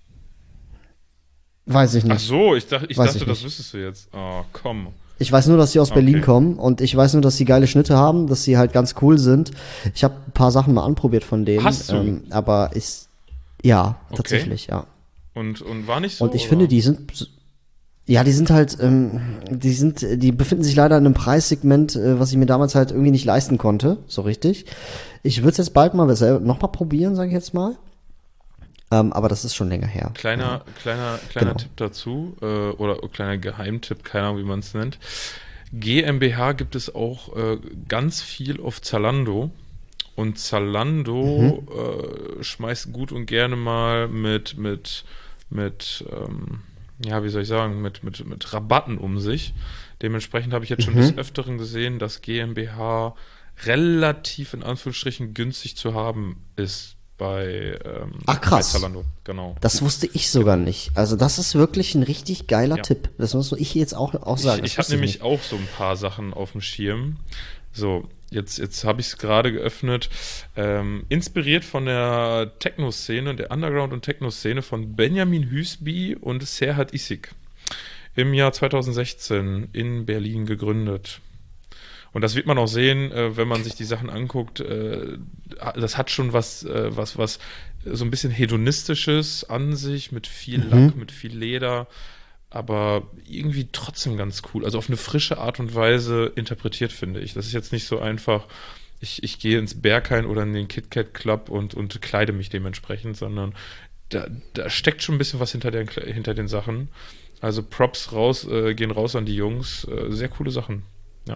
Weiß ich Ach nicht. so, ich dachte, ich Weiß dachte, ich das nicht. wüsstest du jetzt. Oh, komm. Ich weiß nur, dass sie aus Berlin Okay. kommen und ich weiß nur, dass sie geile Schnitte haben, dass sie halt ganz cool sind. Ich habe ein paar Sachen mal anprobiert von denen. Hast du? Ähm, aber ist, ja, Okay. tatsächlich, ja. Und, und war nicht so? Und ich oder? finde, die sind, ja, die sind halt, ähm, die sind, die befinden sich leider in einem Preissegment, äh, was ich mir damals halt irgendwie nicht leisten konnte, so richtig. Ich würde es jetzt bald mal selber noch mal probieren, sage ich jetzt mal. Ähm, aber das ist schon länger her. Kleiner, kleiner, kleiner Genau. Tipp dazu, äh, oder kleiner Geheimtipp, keine Ahnung, wie man es nennt. GmbH gibt es auch äh, ganz viel auf Zalando. Und Zalando mhm. äh, schmeißt gut und gerne mal mit, mit, mit ähm, ja, wie soll ich sagen, mit, mit, mit Rabatten um sich. Dementsprechend habe ich jetzt schon Mhm. des Öfteren gesehen, dass GmbH relativ in Anführungsstrichen günstig zu haben ist bei, ähm, Ach, krass. bei Zalando. Genau. Das wusste ich sogar nicht. Also das ist wirklich ein richtig geiler Ja. Tipp. Das muss ich jetzt auch, auch sagen. Ich, Das ich habe wusste nämlich nicht. auch so ein paar Sachen auf dem Schirm. So, jetzt, jetzt habe ich es gerade geöffnet. Ähm, inspiriert von der Techno-Szene, der Underground- und Techno-Szene von Benjamin Hüsby und Serhat Isik. Im Jahr zweitausendsechzehn in Berlin gegründet. Und das wird man auch sehen, äh, wenn man sich die Sachen anguckt. Äh, das hat schon was, äh, was, was so ein bisschen hedonistisches an sich, mit viel Lack, mit viel Leder, aber irgendwie trotzdem ganz cool. Also auf eine frische Art und Weise interpretiert, finde ich. Das ist jetzt nicht so einfach, ich, ich gehe ins Berghain oder in den KitKat Club und, und kleide mich dementsprechend, sondern da, da steckt schon ein bisschen was hinter den, hinter den Sachen. Also Props raus, äh, gehen raus an die Jungs. Äh, sehr coole Sachen. Ja.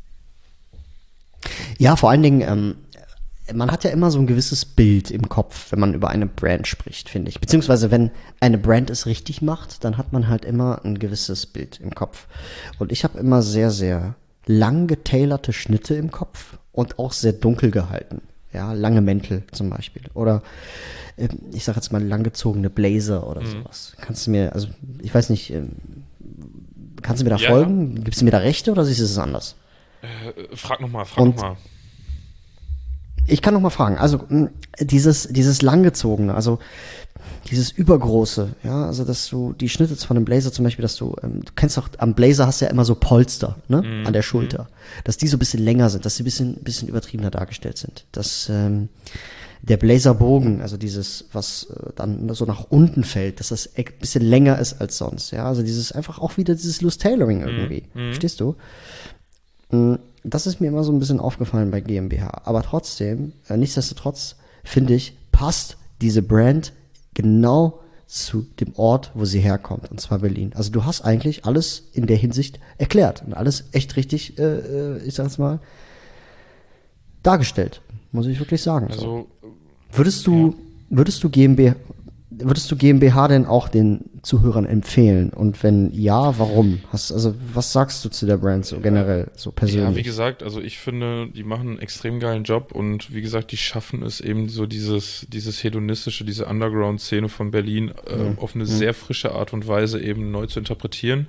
Ja, vor allen Dingen, ähm, man hat ja immer so ein gewisses Bild im Kopf, wenn man über eine Brand spricht, finde ich. Beziehungsweise, wenn eine Brand es richtig macht, dann hat man halt immer ein gewisses Bild im Kopf. Und ich habe immer sehr, sehr lang getailerte Schnitte im Kopf und auch sehr dunkel gehalten. Ja, lange Mäntel zum Beispiel. Oder ähm, ich sage jetzt mal langgezogene Blazer oder Mhm. sowas. Kannst du mir, also ich weiß nicht, ähm, kannst du mir da Ja, folgen? Gibst du mir da Rechte oder siehst du es anders? Äh, frag nochmal, frag Und- nochmal. Ich kann noch mal fragen, also mh, dieses, dieses langgezogene, also dieses übergroße, ja, also dass du die Schnitte von einem Blazer zum Beispiel, dass du, ähm, du kennst auch, am Blazer hast du ja immer so Polster, ne, Mhm. an der Schulter, dass die so ein bisschen länger sind, dass sie ein bisschen, bisschen übertriebener dargestellt sind, dass ähm, der Blazerbogen, also dieses, was äh, dann so nach unten fällt, dass das ein bisschen länger ist als sonst, ja, also dieses einfach auch wieder dieses Loose Tailoring irgendwie, Mhm. verstehst du? Mm, Das ist mir immer so ein bisschen aufgefallen bei GmbH. Aber trotzdem, äh, nichtsdestotrotz, finde ich, passt diese Brand genau zu dem Ort, wo sie herkommt, und zwar Berlin. Also du hast eigentlich alles in der Hinsicht erklärt und alles echt richtig, äh, äh, ich sag jetzt mal, dargestellt, muss ich wirklich sagen. So. Also, Würdest du, würdest du GmbH, würdest du GmbH denn auch den Zuhörern empfehlen? Und wenn ja, warum? Hast, also, was sagst du zu der Brand so generell, so persönlich? ja, wie gesagt, also ich finde, die machen einen extrem geilen Job und wie gesagt, die schaffen es eben so dieses, dieses hedonistische, diese Underground-Szene von Berlin äh, auf eine sehr frische Art und Weise eben neu zu interpretieren.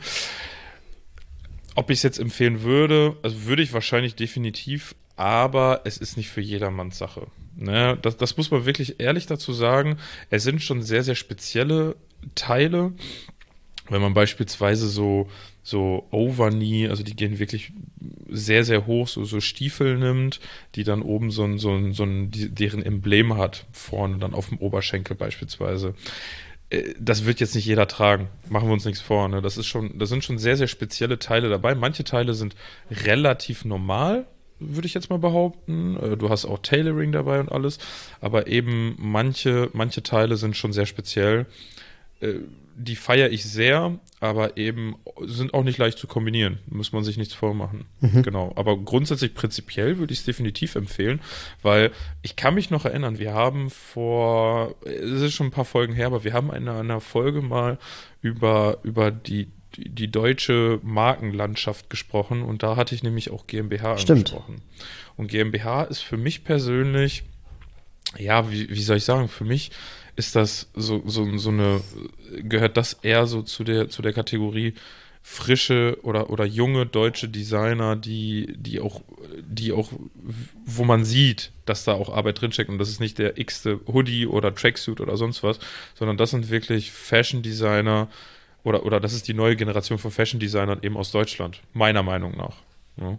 Ob ich es jetzt empfehlen würde, also würde ich wahrscheinlich definitiv, aber es ist nicht für jedermanns Sache. Ne? Das, das muss man wirklich ehrlich dazu sagen. Es sind schon sehr, sehr spezielle Teile. Wenn man beispielsweise so, so Overknee, also die gehen wirklich sehr, sehr hoch, so, so Stiefel nimmt, die dann oben so ein, so ein, so ein, die, deren Emblem hat, vorne dann auf dem Oberschenkel beispielsweise. Äh, Das wird jetzt nicht jeder tragen. Machen wir uns nichts vor. Ne? Das ist schon, da sind schon sehr, sehr spezielle Teile dabei. Manche Teile sind relativ normal, würde ich jetzt mal behaupten. Äh, Du hast auch Tailoring dabei und alles. Aber eben manche, manche Teile sind schon sehr speziell. Äh, Die feiere ich sehr, aber eben sind auch nicht leicht zu kombinieren. Muss man sich nichts vormachen. Genau. Aber grundsätzlich prinzipiell würde ich es definitiv empfehlen, weil ich kann mich noch erinnern, wir haben vor, es ist schon ein paar Folgen her, aber wir haben in einer Folge mal über, über die, die, die deutsche Markenlandschaft gesprochen und da hatte ich nämlich auch GmbH Stimmt. angesprochen. Und GmbH ist für mich persönlich, ja, wie, wie soll ich sagen, für mich ist das so, so, so eine, gehört das eher so zu der, zu der Kategorie frische oder, oder junge deutsche Designer, die, die auch, die auch, wo man sieht, dass da auch Arbeit drinsteckt und das ist nicht der x-te Hoodie oder Tracksuit oder sonst was, sondern das sind wirklich Fashion Designer oder, oder das ist die neue Generation von Fashion Designern eben aus Deutschland, meiner Meinung nach. Ja.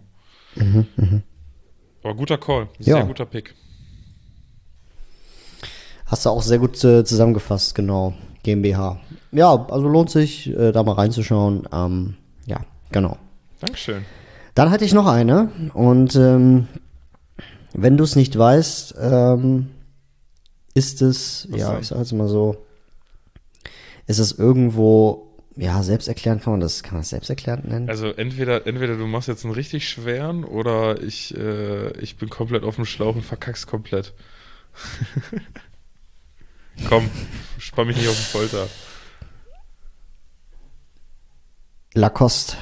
Aber guter Call, sehr Ja. guter Pick. Hast du auch sehr gut äh, zusammengefasst, genau. GmbH. Ja, also lohnt sich, äh, da mal reinzuschauen. Ähm, ja, genau. Dankeschön. Dann hatte ich noch eine. Und ähm, wenn du es nicht weißt, ähm, ist es, Was ja, denn? ich sag jetzt mal so, ist es irgendwo ja, selbsterklärend kann man das, kann man das selbsterklärend nennen? Also entweder, entweder du machst jetzt einen richtig schweren oder ich, äh, ich bin komplett auf dem Schlauch und verkack's komplett. Komm, spann mich nicht auf den Folter. Lacoste.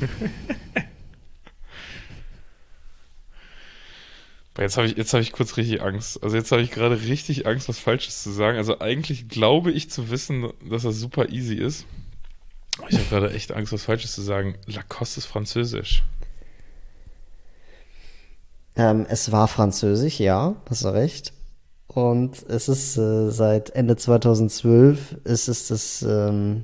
Jetzt habe ich, jetzt habe ich kurz richtig Angst. Also jetzt habe ich gerade richtig Angst, was Falsches zu sagen. Also eigentlich glaube ich zu wissen, dass das super easy ist. Aber ich habe gerade echt Angst, was Falsches zu sagen. Lacoste ist französisch. Ähm, es war französisch, ja, hast du recht. Und es ist äh, seit Ende zweitausendzwölf ist es das, ähm,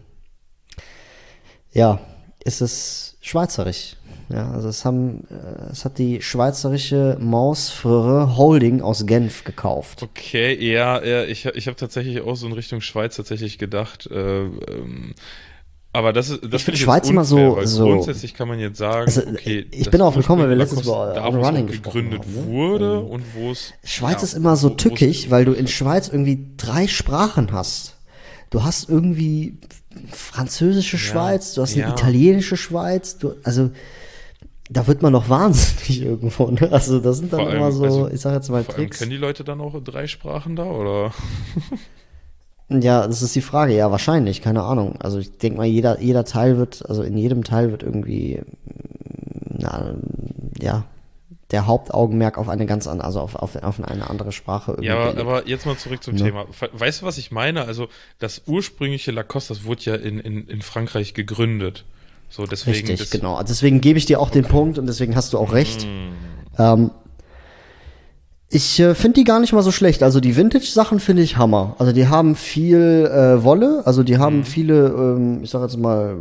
ja, ist es schweizerisch. Ja, also es haben, äh, es hat die schweizerische Mausfröhre Holding aus Genf gekauft. Okay, ja, ja ich, ich habe tatsächlich auch so in Richtung Schweiz tatsächlich gedacht. Äh, ähm, aber das ist, das Ich finde finde ich Schweiz jetzt immer unfair, so, weil so. grundsätzlich kann man jetzt sagen, Also, okay, ich das bin darauf gekommen, weil wir letztens ursprüngliche über Lacoste, da, On wo es Running auch gesprochen gegründet haben, ne? wurde Ähm, und wo es Schweiz ja, ist immer so wo- wo es- tückisch, weil du in Schweiz irgendwie drei Sprachen hast. Du hast irgendwie französische Schweiz, du hast eine ja. italienische Schweiz, du, also da wird man noch wahnsinnig irgendwo, ne? Also das sind dann Vor allem, immer so, also, ich sag jetzt mal Vor allem Tricks. können die Leute dann auch drei Sprachen da, oder? Ja, das ist die Frage, ja, wahrscheinlich, keine Ahnung. Also ich denke mal, jeder, jeder Teil wird, also in jedem Teil wird irgendwie, na, ja, der Hauptaugenmerk auf eine ganz andere, also auf, auf, auf eine andere Sprache irgendwie Ja, aber, gelegt. aber jetzt mal zurück zum Ne? Thema. Weißt du, was ich meine? Also das ursprüngliche Lacoste, das wurde ja in, in, in Frankreich gegründet. So, deswegen. Richtig, das, genau. Also deswegen gebe ich dir auch den Punkt und deswegen hast du auch recht. Ähm, ich äh, finde die gar nicht mal so schlecht. Also die Vintage-Sachen finde ich Hammer. Also die haben viel äh, Wolle, also die haben viele, ähm, ich sag jetzt mal,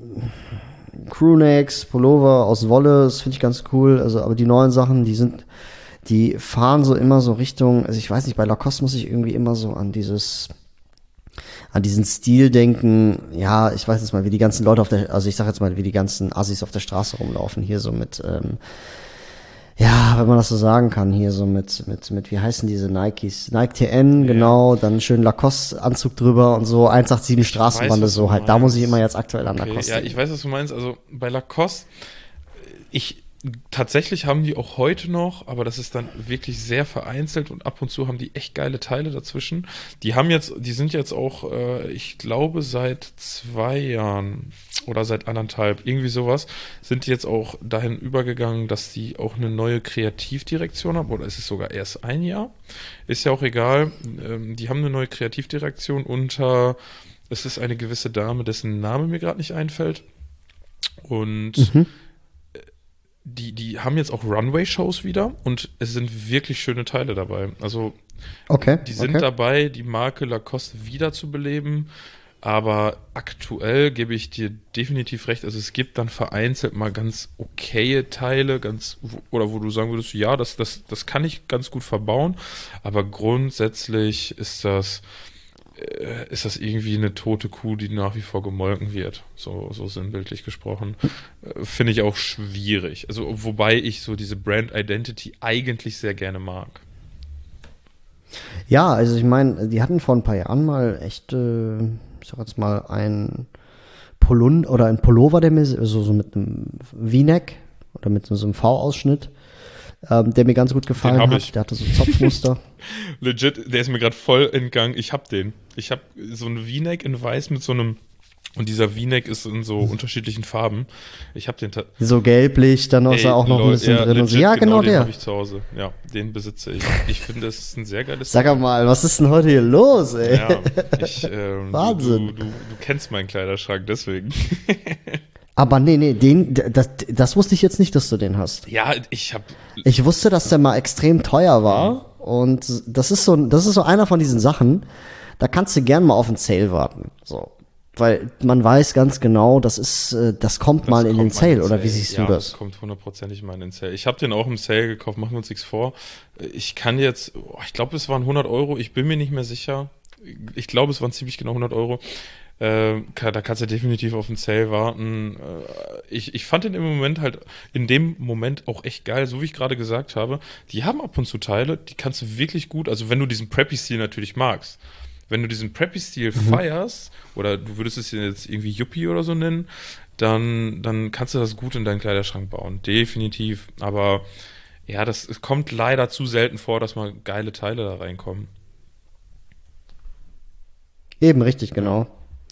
Crewnecks, Pullover aus Wolle, das finde ich ganz cool. Also, aber die neuen Sachen, die sind, die fahren so immer so Richtung, also ich weiß nicht, bei Lacoste muss ich irgendwie immer so an dieses, an diesen Stil denken, ja, ich weiß jetzt mal, wie die ganzen Leute auf der, also ich sag jetzt mal, wie die ganzen Assis auf der Straße rumlaufen, hier so mit, ähm, ja, wenn man das so sagen kann, hier so mit, mit, mit, wie heißen diese Nikes? Nike T N, genau, dann schön Lacoste-Anzug drüber und so, eins acht sieben Straßenbande, was so du halt, da muss ich meinst. immer jetzt aktuell an Okay, Lacoste ja, denken. ich weiß, was du meinst. Also bei Lacoste, ich tatsächlich haben die auch heute noch, aber das ist dann wirklich sehr vereinzelt und ab und zu haben die echt geile Teile dazwischen. Die haben jetzt, die sind jetzt auch, äh, ich glaube, seit zwei Jahren oder seit anderthalb, irgendwie sowas, sind die jetzt auch dahin übergegangen, dass die auch eine neue Kreativdirektion haben, oder ist es sogar erst ein Jahr? Ist ja auch egal. Ähm, die haben eine neue Kreativdirektion unter, es ist eine gewisse Dame, dessen Name mir gerade nicht einfällt. Und Mhm. die, die haben jetzt auch Runway-Shows wieder und es sind wirklich schöne Teile dabei. Also Okay, die sind okay. dabei, die Marke Lacoste wiederzubeleben, aber aktuell gebe ich dir definitiv recht. Also es gibt dann vereinzelt mal ganz okaye Teile, ganz, oder wo du sagen würdest, ja, das, das, das kann ich ganz gut verbauen, aber grundsätzlich ist das äh, ist das irgendwie eine tote Kuh, die nach wie vor gemolken wird, so, so sinnbildlich gesprochen. Äh, Finde ich auch schwierig. Also, wobei ich so diese Brand Identity eigentlich sehr gerne mag. Ja, also ich meine, die hatten vor ein paar Jahren mal echt, äh, ich sag jetzt mal, ein Pullover oder ein Pullover, der mir so, so mit einem V-Neck oder mit so einem V-Ausschnitt, ähm, der mir ganz gut gefallen hab hat. ich. Der hatte so Zopfmuster. Legit, der ist mir gerade voll entgangen. Ich hab den. Ich hab so einen V-Neck in weiß mit so einem, und dieser V-Neck ist in so unterschiedlichen Farben. Ich hab den ta- So gelblich, dann ist Ey, er auch noch ein lol, bisschen ja, drin und so. legit, Ja, genau, den der. habe ich zu Hause. Ja, den besitze ich. Ich finde, das ist ein sehr geiles Sag mal, was ist denn heute hier los, ey? Ja, ich, ähm, Wahnsinn. Du, du, du, du kennst meinen Kleiderschrank, deswegen. Aber nee, nee, den, das, das wusste ich jetzt nicht, dass du den hast. Ja, ich habe Ich wusste, dass der mal extrem teuer war. Und das ist so, das ist so einer von diesen Sachen, da kannst du gern mal auf den Sale warten. So. Weil man weiß ganz genau, das ist, äh, das kommt mal in den Sale, oder wie siehst ja, du das? kommt hundertprozentig mal in den Sale. Ich habe den auch im Sale gekauft, machen wir uns nichts vor. Ich kann jetzt, oh, ich glaube, es waren hundert Euro, ich bin mir nicht mehr sicher. Ich glaube, es waren ziemlich genau hundert Euro. Äh, kann, da kannst du definitiv auf den Sale warten. Äh, ich, ich fand den im Moment halt, in dem Moment auch echt geil, so wie ich gerade gesagt habe. Die haben ab und zu Teile, die kannst du wirklich gut, also wenn du diesen Preppy-Stil natürlich magst. wenn du diesen Preppy-Stil mhm. feierst, oder du würdest es jetzt irgendwie Yuppie oder so nennen, dann, dann kannst du das gut in deinen Kleiderschrank bauen. Definitiv. Aber ja, das es kommt leider zu selten vor, dass mal geile Teile da reinkommen. Eben, richtig, genau.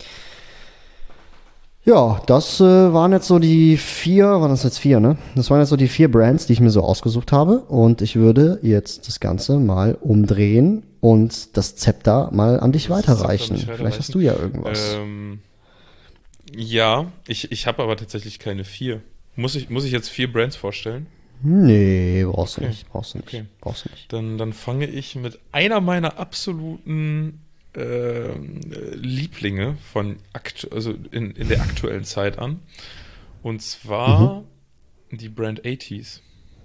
Ja, das äh, waren jetzt so die vier, waren das jetzt vier, ne? Das waren jetzt so die vier Brands, die ich mir so ausgesucht habe. Und ich würde jetzt das Ganze mal umdrehen und das Zepter mal an dich weiterreichen. weiterreichen. Vielleicht hast du ja irgendwas. Ähm, ja, ich, ich habe aber tatsächlich keine vier. Muss ich, muss ich jetzt vier Brands vorstellen? Nee, brauchst du Okay. nicht. Brauchst du nicht. Okay. Brauchst du nicht. Dann, dann fange ich mit einer meiner absoluten äh, Lieblinge von aktu also in, in der aktuellen Zeit an. Und zwar mhm. die Brand eighties.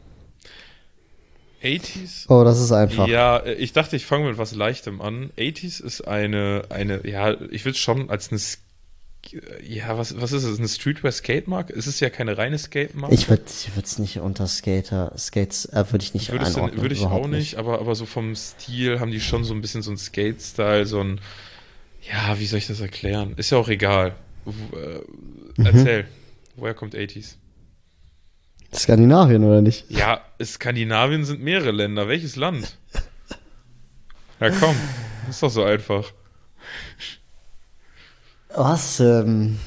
eighties. Oh, das ist einfach. Ja, ich dachte, ich fange mit was Leichtem an. eighties ist eine, eine, ja, ich würde es schon als eine, ja, was, was ist es, eine Streetwear-Skate-Marke? Es ist ja keine reine Skate-Marke. Ich würde es nicht unter Skater, Skates, äh, würde ich nicht Würdest einordnen. du- Würde ich überhaupt auch nicht, aber, aber so vom Stil haben die schon so ein bisschen so einen Skate-Style, so ein, ja, wie soll ich das erklären? Ist ja auch egal. W- äh, Erzähl, woher kommt eighties? Skandinavien, oder nicht? Ja, Skandinavien sind mehrere Länder. Welches Land? Ja, komm, ist doch so einfach. Was, ähm.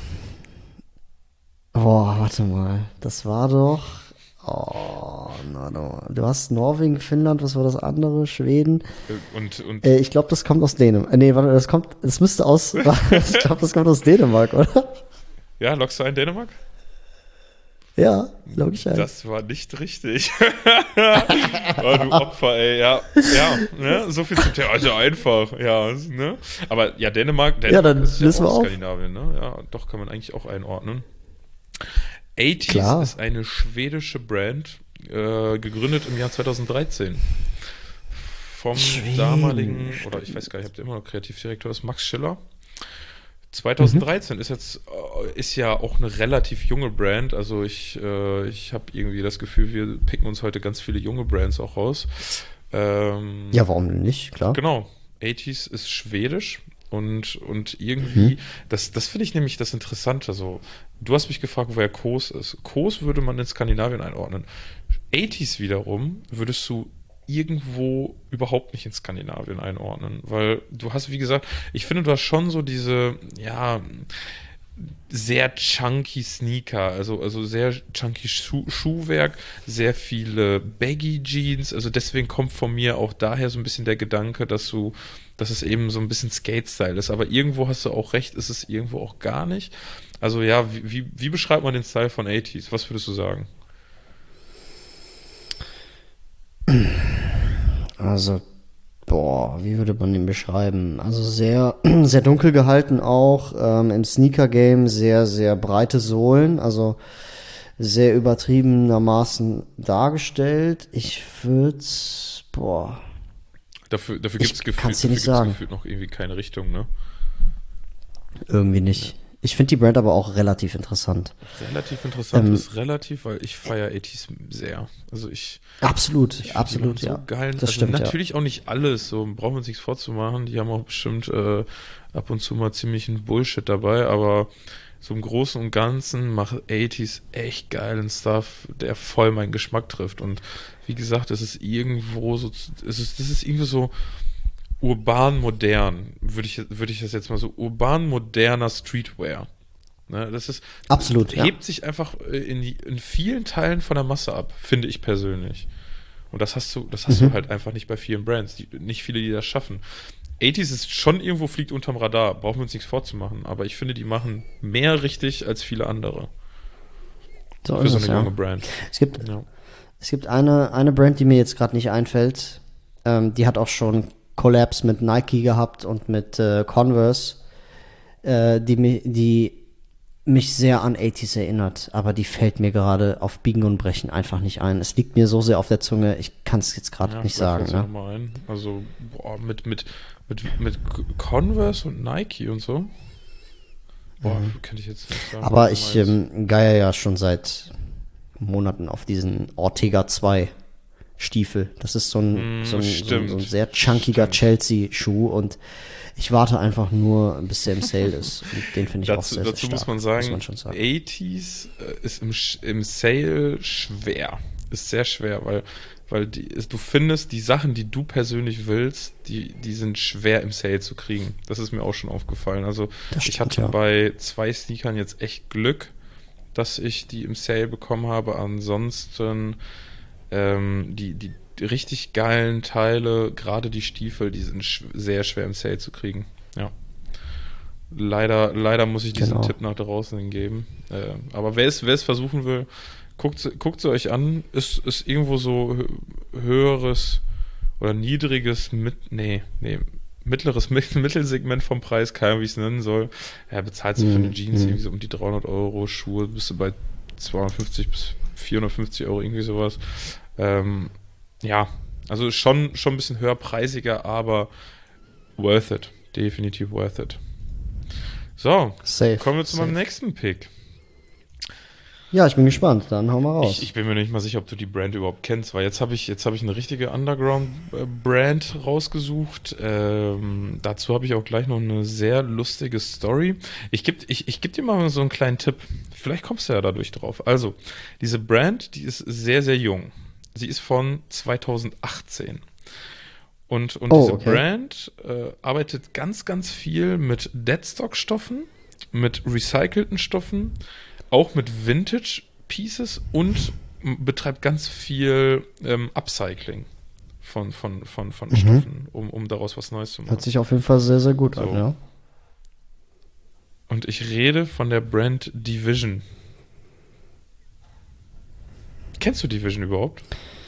Boah, warte mal. Das war doch. Oh, na, na. Du hast Norwegen, Finnland, was war das andere? Schweden. Und, und Äh, ich glaube, das kommt aus Dänemark. Äh, nee, warte, das kommt. Das müsste aus. Ich glaube, das kommt aus Dänemark, oder? ja, loggst du ein Dänemark? Ja, log ich ein. Das war nicht richtig. Oh, du Opfer, ey. Ja, ja, ne? So viel zum Thema. Also einfach, ja, ne? Aber ja, Dänemark, Dänemark Ja, dann ist ja lösen wir auch auf. Skandinavien, ne? Ja, doch, kann man eigentlich auch einordnen. eighties Klar. ist eine schwedische Brand, äh, gegründet im Jahr zweitausenddreizehn. Vom Schweden. damaligen, oder ich weiß gar nicht, habt ihr immer noch Kreativdirektor, ist Max Schiller. zweitausenddreizehn ist jetzt äh, ist ja auch eine relativ junge Brand. Also ich, äh, ich habe irgendwie das Gefühl, wir picken uns heute ganz viele junge Brands auch raus. Ähm, Ja, warum denn nicht? Klar. Genau. eighties ist schwedisch und, und irgendwie, Mhm. das, das finde ich nämlich das Interessante. So, du hast mich gefragt, woher Kos ist. Kos würde man in Skandinavien einordnen. eighties wiederum würdest du irgendwo überhaupt nicht in Skandinavien einordnen, weil du hast, wie gesagt, ich finde, du hast schon so diese, ja, sehr chunky Sneaker, also, also sehr chunky Schuh Schuhwerk, sehr viele Baggy Jeans, also deswegen kommt von mir auch daher so ein bisschen der Gedanke, dass du, dass es eben so ein bisschen Skate-Style ist, aber irgendwo hast du auch recht, ist es irgendwo auch gar nicht. Also ja, wie, wie, wie beschreibt man den Style von eighties? Was würdest du sagen? Also, boah, wie würde man den beschreiben? Also sehr, sehr dunkel gehalten auch, ähm, im Sneaker-Game sehr, sehr breite Sohlen, also sehr übertriebenermaßen dargestellt. Ich würde, boah, Dafür, dafür Ich gibt es gefühlt, kann's dir dafür nicht gibt's sagen. gefühlt noch irgendwie keine Richtung, ne? irgendwie nicht. Ich finde die Brand aber auch relativ interessant. Relativ interessant Ähm, ist relativ, weil ich feiere eighties sehr. Also ich, Absolut, ich find, absolut, die machen ja. so geil. Das Also stimmt, ja. natürlich auch nicht alles, so brauchen wir uns nichts vorzumachen. Die haben auch bestimmt äh, ab und zu mal ziemlichen Bullshit dabei, aber so im Großen und Ganzen macht eighties echt geilen Stuff, der voll meinen Geschmack trifft. Und wie gesagt, es ist irgendwo so, es ist, das ist irgendwie so urban modern, würde ich, würde ich das jetzt mal so, urban moderner Streetwear. Ne, das ist, Absolut, ja. hebt sich einfach äh, in, die, in vielen Teilen von der Masse ab, finde ich persönlich. Und das hast du, das hast Mhm. du halt einfach nicht bei vielen Brands, die, nicht viele, die das schaffen. eighties ist schon irgendwo fliegt unterm Radar, brauchen wir uns nichts vorzumachen, aber ich finde, die machen mehr richtig als viele andere. So Für ist so es, eine ja. junge Brand. Es gibt, Ja. es gibt eine, eine Brand, die mir jetzt gerade nicht einfällt. Ähm, die hat auch schon Collabs mit Nike gehabt und mit äh, Converse, äh, die, mi- die mich sehr an eighties erinnert, aber die fällt mir gerade auf Biegen und Brechen einfach nicht ein. Es liegt mir so sehr auf der Zunge, ich kann es jetzt gerade Ja, nicht vielleicht sagen. fällt's mir Ne? noch mal ein. Also, boah, mit, mit, mit, mit Converse und Nike und so. Boah, könnte ich jetzt nicht sagen. Mhm. Aber was du ich meinst. ähm, geier ja schon seit Monaten auf diesen Ortega zwei Stiefel. Das ist so ein, Mm, so ein, so ein, stimmt. so ein sehr chunkiger Stimmt. Chelsea-Schuh und ich warte einfach nur, bis der im Sale ist. Und den finde ich auch Dazu, sehr, sehr dazu stark. muss man sagen, muss man schon sagen. achtziger ist im, Sch- im Sale schwer. Ist sehr schwer, weil, weil die, ist- du findest, die Sachen, die du persönlich willst, die, die sind schwer im Sale zu kriegen. Das ist mir auch schon aufgefallen. Also Das ich stimmt, hatte ja. bei zwei Sneakern jetzt echt Glück, dass ich die im Sale bekommen habe. Ansonsten ähm, die, die richtig geilen Teile, gerade die Stiefel, die sind sch- sehr schwer im Sale zu kriegen. Ja. Leider, leider muss ich diesen Genau. Tipp nach draußen hingeben. Äh, aber wer es, wer es versuchen will, guckt, guckt sie euch an. Ist, ist irgendwo so hö- höheres oder niedriges, mit, nee, nee, mittleres Mit- Mittelsegment vom Preis, keine Ahnung, wie ich es nennen soll. Ja, bezahlst du für eine Mhm, Jeans mhm. irgendwie so um die dreihundert Euro, Schuhe bist du bei zweihundertfünfzig bis vierhundertfünfzig Euro, irgendwie sowas. Ähm, ja, also schon, schon ein bisschen höherpreisiger, aber worth it. Definitiv worth it. So, Safe. kommen wir zu safe. meinem nächsten Pick. Ja, ich bin gespannt. Dann hau mal raus. Ich, ich bin mir nicht mal sicher, ob du die Brand überhaupt kennst, weil jetzt habe ich, jetzt habe ich eine richtige Underground-Brand rausgesucht. Ähm, dazu habe ich auch gleich noch eine sehr lustige Story. Ich gebe ich, ich geb dir mal so einen kleinen Tipp. Vielleicht kommst du ja dadurch drauf. Also, diese Brand, die ist sehr, sehr jung. Sie ist von zweitausendachtzehn. Und, und Oh, diese okay. Brand äh, arbeitet ganz, ganz viel mit Deadstock-Stoffen, mit recycelten Stoffen, auch mit Vintage-Pieces und m- betreibt ganz viel ähm, Upcycling von, von, von, von Stoffen, um, um daraus was Neues zu machen. Hört sich auf jeden Fall sehr, sehr gut So. an, ja. Und ich rede von der Brand Division. Kennst du Division überhaupt?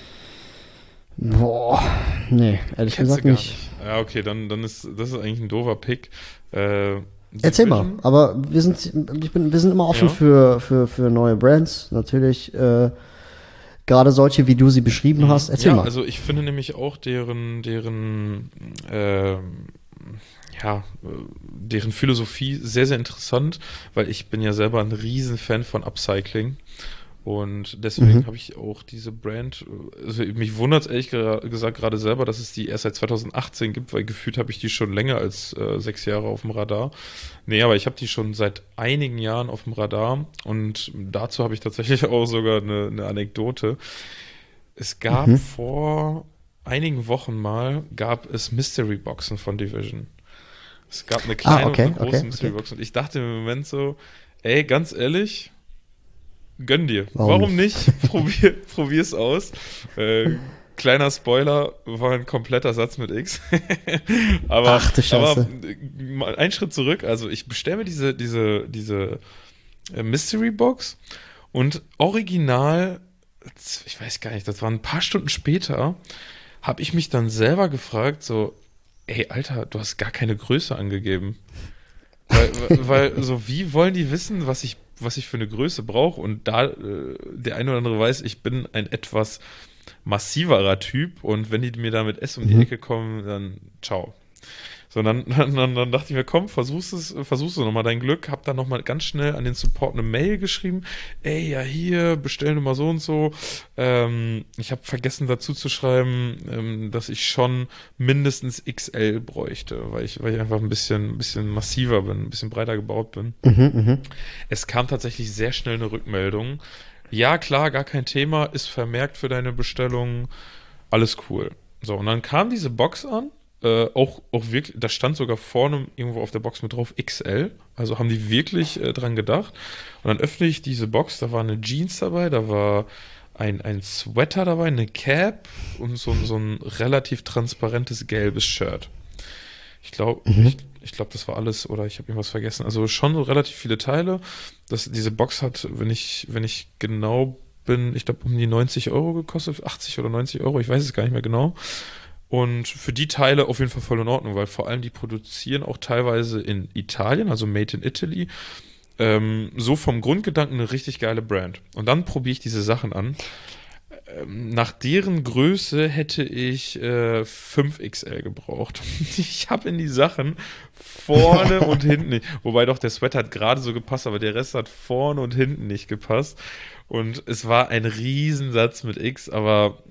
Boah, nee, ehrlich Kennst du gesagt gar nicht. Ja, okay, dann, dann ist das ist eigentlich ein doofer Pick. Äh, Erzähl mal, Division- aber wir sind, ich bin, wir sind immer offen Ja. für, für, für neue Brands, natürlich. Äh, gerade solche, wie du sie beschrieben hast. Erzähl ja, mal. also ich finde nämlich auch deren, deren, ähm, ja, äh, deren Philosophie sehr, sehr interessant, weil ich bin ja selber ein Riesenfan von Upcycling. Und deswegen Mhm. habe ich auch diese Brand, äh, also mich wundert es ehrlich gera- gesagt gerade selber, dass es die erst seit zweitausendachtzehn gibt, weil gefühlt habe ich die schon länger als äh, sechs Jahre auf dem Radar. Nee, aber ich habe die schon seit einigen Jahren auf dem Radar und dazu habe ich tatsächlich auch sogar eine, eine Anekdote. Es gab Mhm. vor einigen Wochen mal, gab es Mystery Boxen von Division. Es gab eine kleine Ah, okay, und eine große okay, Mystery okay. Box und ich dachte im Moment so, ey, ganz ehrlich, gönn dir. Warum Warum, nicht? Probier, probier's aus. Äh, kleiner Spoiler, war ein kompletter Satz mit X. aber, Ach, du Scheiße. aber äh, mal einen Schritt zurück. Also ich bestelle mir diese, diese, diese äh, Mystery Box und original, ich weiß gar nicht, das war ein paar Stunden später, habe ich mich dann selber gefragt, so, ey, Alter, du hast gar keine Größe angegeben. Weil, weil, weil so, wie wollen die wissen, was ich, was ich für eine Größe brauche? Und da äh, der eine oder andere weiß, ich bin ein etwas massiverer Typ und wenn die mir da mit S um die Mhm. Ecke kommen, dann ciao. So, dann, dann, dann, dann dachte ich mir, komm, versuchst es, versuchst du nochmal dein Glück. Hab dann nochmal ganz schnell an den Support eine Mail geschrieben. Ey, ja hier, bestell Nummer so und so. Ähm, ich habe vergessen dazu zu schreiben, ähm, dass ich schon mindestens X L bräuchte, weil ich, weil ich einfach ein bisschen, ein bisschen massiver bin, ein bisschen breiter gebaut bin. Mhm, mhm. Es kam tatsächlich sehr schnell eine Rückmeldung. Ja, klar, gar kein Thema, ist vermerkt für deine Bestellung, alles cool. So, und dann kam diese Box an, äh, auch, auch wirklich, da stand sogar vorne irgendwo auf der Box mit drauf X L, also haben die wirklich äh, dran gedacht. Und dann öffne ich diese Box, da war eine Jeans dabei, da war ein, ein Sweater dabei, eine Cap und so, so ein relativ transparentes gelbes Shirt. Ich glaube, Mhm. ich, ich glaube, das war alles oder ich habe irgendwas vergessen. Also schon so relativ viele Teile. Das, diese Box hat, wenn ich, wenn ich genau bin, ich glaube, um die neunzig Euro gekostet, achtzig oder neunzig Euro, ich weiß es gar nicht mehr genau. Und für die Teile auf jeden Fall voll in Ordnung, weil vor allem die produzieren auch teilweise in Italien, also Made in Italy. Ähm, so vom Grundgedanken eine richtig geile Brand. Und dann probiere ich diese Sachen an. Ähm, nach deren Größe hätte ich äh, fünf X L gebraucht. Ich habe in die Sachen vorne und hinten nicht. Wobei doch der Sweater hat gerade so gepasst, aber der Rest hat vorne und hinten nicht gepasst. Und es war ein Riesensatz mit X, aber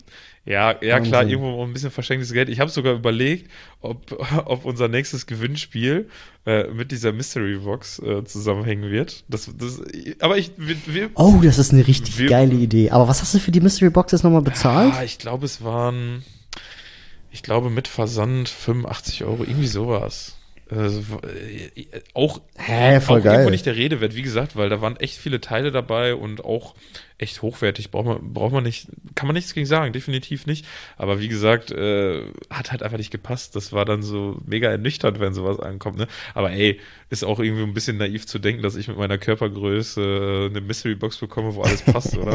Ja, ja klar, Wahnsinn. irgendwo ein bisschen verschenktes Geld. Ich habe sogar überlegt, ob, ob unser nächstes Gewinnspiel äh, mit dieser Mystery Box äh, zusammenhängen wird. Das, das, aber ich, wir, wir, Oh, das ist eine richtig wir, geile Idee. Aber was hast du für die Mystery Box jetzt nochmal bezahlt? Ah, ich glaube, es waren, ich glaube, mit Versand fünfundachtzig Euro, irgendwie sowas. Also, äh, auch, Hä, voll auch geil. irgendwo nicht der Rede wert, wie gesagt, weil da waren echt viele Teile dabei und auch echt hochwertig. Braucht man, braucht man nicht, kann man nichts gegen sagen, definitiv nicht. Aber wie gesagt, äh, hat halt einfach nicht gepasst. Das war dann so mega ernüchternd, wenn sowas ankommt. Ne? Aber ey, ist auch irgendwie ein bisschen naiv zu denken, dass ich mit meiner Körpergröße eine Mystery Box bekomme, wo alles passt, oder?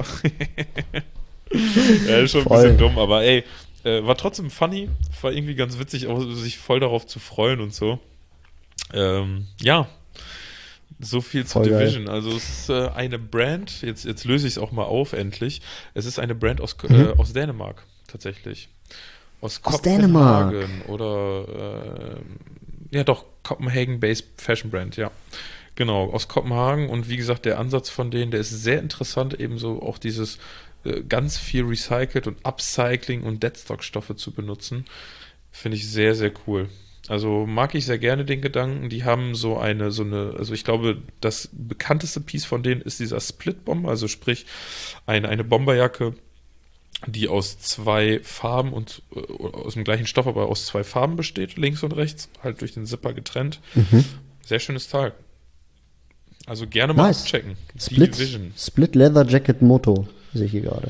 Ja, ist schon Voll. ein bisschen dumm, aber ey, äh, war trotzdem funny. War irgendwie ganz witzig, auch sich voll darauf zu freuen und so. Ähm, ja, so viel zu Voll geil. Division. Also es ist äh, eine Brand, jetzt, jetzt löse ich es auch mal auf, endlich. Es ist eine Brand aus, Mhm. äh, aus Dänemark, tatsächlich. Aus, Aus Dänemark. Kopenhagen oder, äh, ja doch, Copenhagen-based Fashion Brand, ja. Genau, aus Kopenhagen und wie gesagt, der Ansatz von denen, der ist sehr interessant, ebenso auch dieses äh, ganz viel Recycelt und Upcycling und Deadstock-Stoffe zu benutzen, finde ich sehr, sehr cool. Also mag ich sehr gerne den Gedanken. Die haben so eine, so eine, also ich glaube, das bekannteste Piece von denen ist dieser Split-Bomber, also sprich eine, eine Bomberjacke, die aus zwei Farben und äh, aus dem gleichen Stoff, aber aus zwei Farben besteht, links und rechts, halt durch den Zipper getrennt. Mhm. Sehr schönes Teil. Also gerne mal Nice. abchecken. Die Split, Division. Split Leather Jacket Moto, sehe ich hier gerade.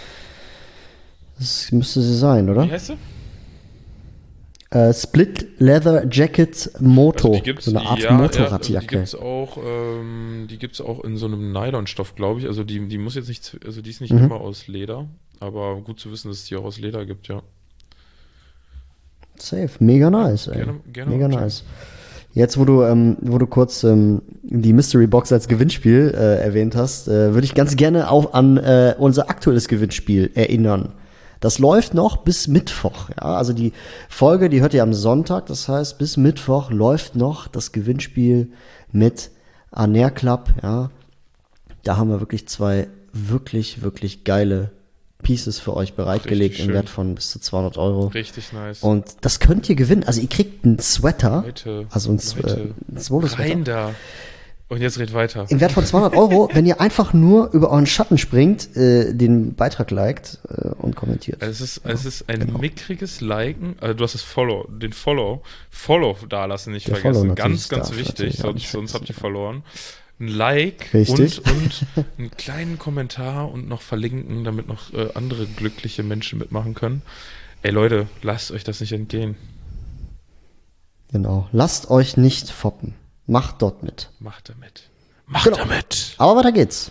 Das müsste sie sein, oder? Wie heißt sie? Äh, Split Leather Jacket Moto. Also die gibt's, so eine Art ja, ja, also die Motorradjacke. gibt's auch, ähm, die gibt's auch in so einem Nylonstoff, glaube ich. Also die, die muss jetzt nicht, also die ist nicht Mhm. immer aus Leder, aber gut zu wissen, dass es die auch aus Leder gibt, ja. Safe. Mega nice, ey. Gerne- gerne Mega mal checken. nice. Jetzt, wo du, ähm, wo du kurz ähm, die Mystery Box als Gewinnspiel äh, erwähnt hast, äh, würde ich ganz gerne auch an äh, unser aktuelles Gewinnspiel erinnern. Das läuft noch bis Mittwoch. Ja? Also die Folge, die hört ihr am Sonntag. Das heißt, bis Mittwoch läuft noch das Gewinnspiel mit Aner Club. Ja? Da haben wir wirklich zwei wirklich, wirklich geile Pieces für euch bereitgelegt Richtig im schön. Wert von bis zu zweihundert Euro. Richtig nice. Und das könnt ihr gewinnen. Also ihr kriegt einen Sweater, Leute, also ein, Sw- Leute, äh, ein Solo-Sweater, rein da. Und jetzt red weiter. im Wert von zweihundert Euro, wenn ihr einfach nur über euren Schatten springt, äh, den Beitrag liked äh, und kommentiert. Es ist, es ist ein genau. mickriges Liken. Also du hast das Follow, den Follow, Follow da lassen nicht Der vergessen. Follow Ganz, natürlich ganz darf wichtig. natürlich auch Sonst, nicht sonst habt ihr vergessen, verloren. Ein Like Richtig. und, und einen kleinen Kommentar und noch verlinken, damit noch äh, andere glückliche Menschen mitmachen können. Ey Leute, lasst euch das nicht entgehen. Genau. Lasst euch nicht foppen. Macht dort mit. Macht damit. Macht Genau. damit. Aber weiter geht's.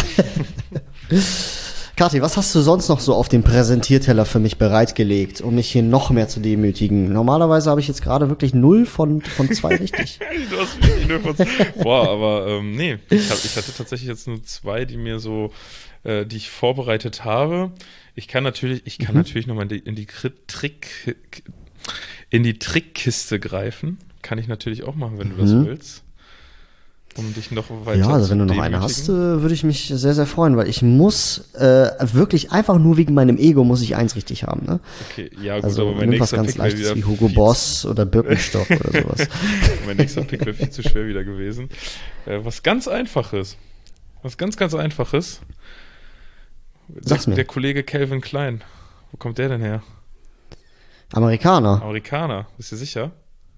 Kathi, was hast du sonst noch so auf dem Präsentierteller für mich bereitgelegt, um mich hier noch mehr zu demütigen? Normalerweise habe ich jetzt gerade wirklich null von, von zwei richtig. Du hast wirklich nur von- Boah, aber ähm, nee, ich, hab, ich hatte tatsächlich jetzt nur zwei, die mir so, äh, die ich vorbereitet habe. Ich kann natürlich, ich kann Mhm. natürlich nochmal in die, in die Kri- Trick, in die Trickkiste greifen. Kann ich natürlich auch machen, wenn du das Mhm. willst. Um dich noch weiter Ja, also zu wenn du noch eine demütigen. hast, äh, würde ich mich sehr, sehr freuen, weil ich muss äh, wirklich einfach nur wegen meinem Ego muss ich eins richtig haben. Ne? Okay, ja gut, Also aber mein nimm was nächster ganz Pick wäre Leichtes wieder wie Hugo viel Boss oder Birkenstock oder sowas. Mein nächster Pick wäre viel zu schwer wieder gewesen. Äh, was ganz Einfaches. Was ganz, ganz Einfaches. Sag's der, mir. der Kollege Calvin Klein. Wo kommt der denn her? Amerikaner. Amerikaner. Bist du sicher?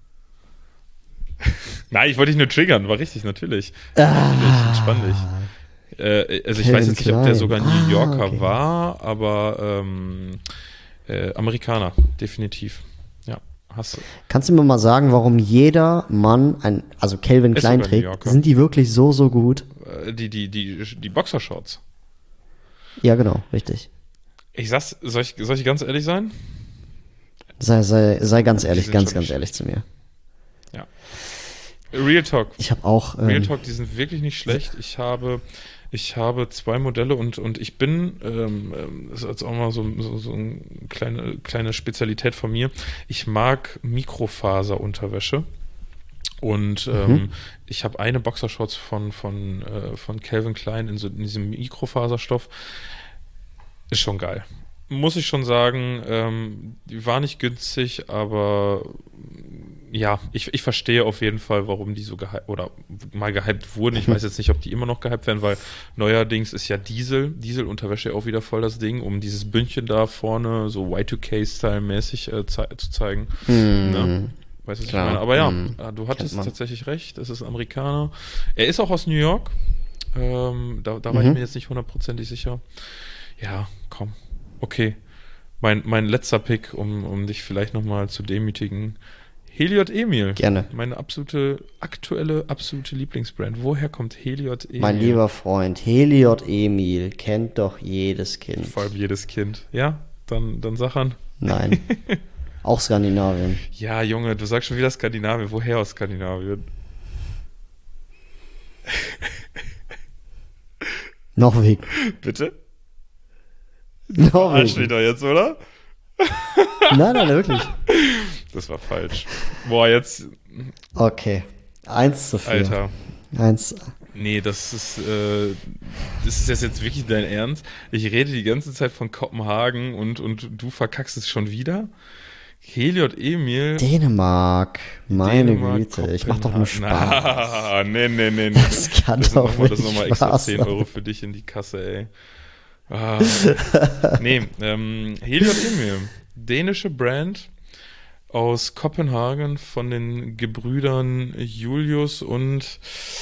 Nein, ich wollte dich nur triggern. War richtig, natürlich. Natürlich, entspann dich. Äh, also ich Calvin weiß jetzt nicht, ob der Klein. sogar New Ah, Yorker okay. war, aber ähm, äh, Amerikaner. Definitiv. Ja, hast du. Kannst du mir mal sagen, warum jeder Mann ein, also Calvin Ist Klein sogar New trägt? Yorker. Sind die wirklich so, so gut? Äh, die, die, die, die Boxershorts. Ja, genau, richtig. Ich sag's, soll ich, soll ich ganz ehrlich sein? Sei, sei, sei ganz ehrlich, sind ganz, schon ganz nicht ehrlich zu mir. Ja. Real Talk. Ich habe auch. Real Ähm, Talk, die sind wirklich nicht schlecht. Ich habe, ich habe zwei Modelle und, und ich bin, ähm, ähm, das ist jetzt auch mal so, so, so eine kleine, kleine Spezialität von mir. Ich mag Mikrofaserunterwäsche. Und ähm, Mhm. ich habe eine Boxershorts von, von, äh, von Calvin Klein in, so, in diesem Mikrofaserstoff. Ist schon geil. muss ich schon sagen, ähm, die war nicht günstig, aber ja, ich, ich verstehe auf jeden Fall, warum die so gehypt oder mal gehypt wurden. Ich weiß jetzt nicht, ob die immer noch gehypt werden, weil neuerdings ist ja Diesel, Diesel-Unterwäsche auch wieder voll das Ding, um dieses Bündchen da vorne so Y zwei K-Style-mäßig äh, ze- zu zeigen. Mm. Ne? Weißt du, was ich Klar. meine? Aber ja, Mm. du hattest Kennt man. tatsächlich recht, es ist ein Amerikaner. Er ist auch aus New York. Ähm, da da war Mhm. ich mir jetzt nicht hundertprozentig sicher. Ja, komm. Okay. Mein, mein letzter Pick, um, um dich vielleicht nochmal zu demütigen. Heliot Emil. Gerne. Meine absolute, aktuelle, absolute Lieblingsbrand. Woher kommt Heliot Emil? Mein lieber Freund, Heliot Emil kennt doch jedes Kind. Vor allem jedes Kind. Ja, dann, dann sag an. Nein. Auch Skandinavien. Ja, Junge, du sagst schon wieder Skandinavien. Woher aus Skandinavien? Norwegen. Bitte? Arsch Norwegen. wieder jetzt, oder? Nein, nein, wirklich. Das war falsch. Boah, jetzt, Okay. Eins zu vier. Alter. Eins. Nee, das ist, äh, das ist jetzt, jetzt wirklich dein Ernst? Ich rede die ganze Zeit von Kopenhagen und, und du verkackst es schon wieder? Heliot Emil. Dänemark. Meine Dänemark, Güte. Ich mach doch nur Kopenhagen. Spaß. Na, nee, nee, nee, nee. Das kann Das doch machen wir das nicht nochmal extra Spaß zehn sein. Euro für dich in die Kasse, ey. Ah, nee, ähm, Heliot Emil. Dänische Brand aus Kopenhagen von den Gebrüdern Julius und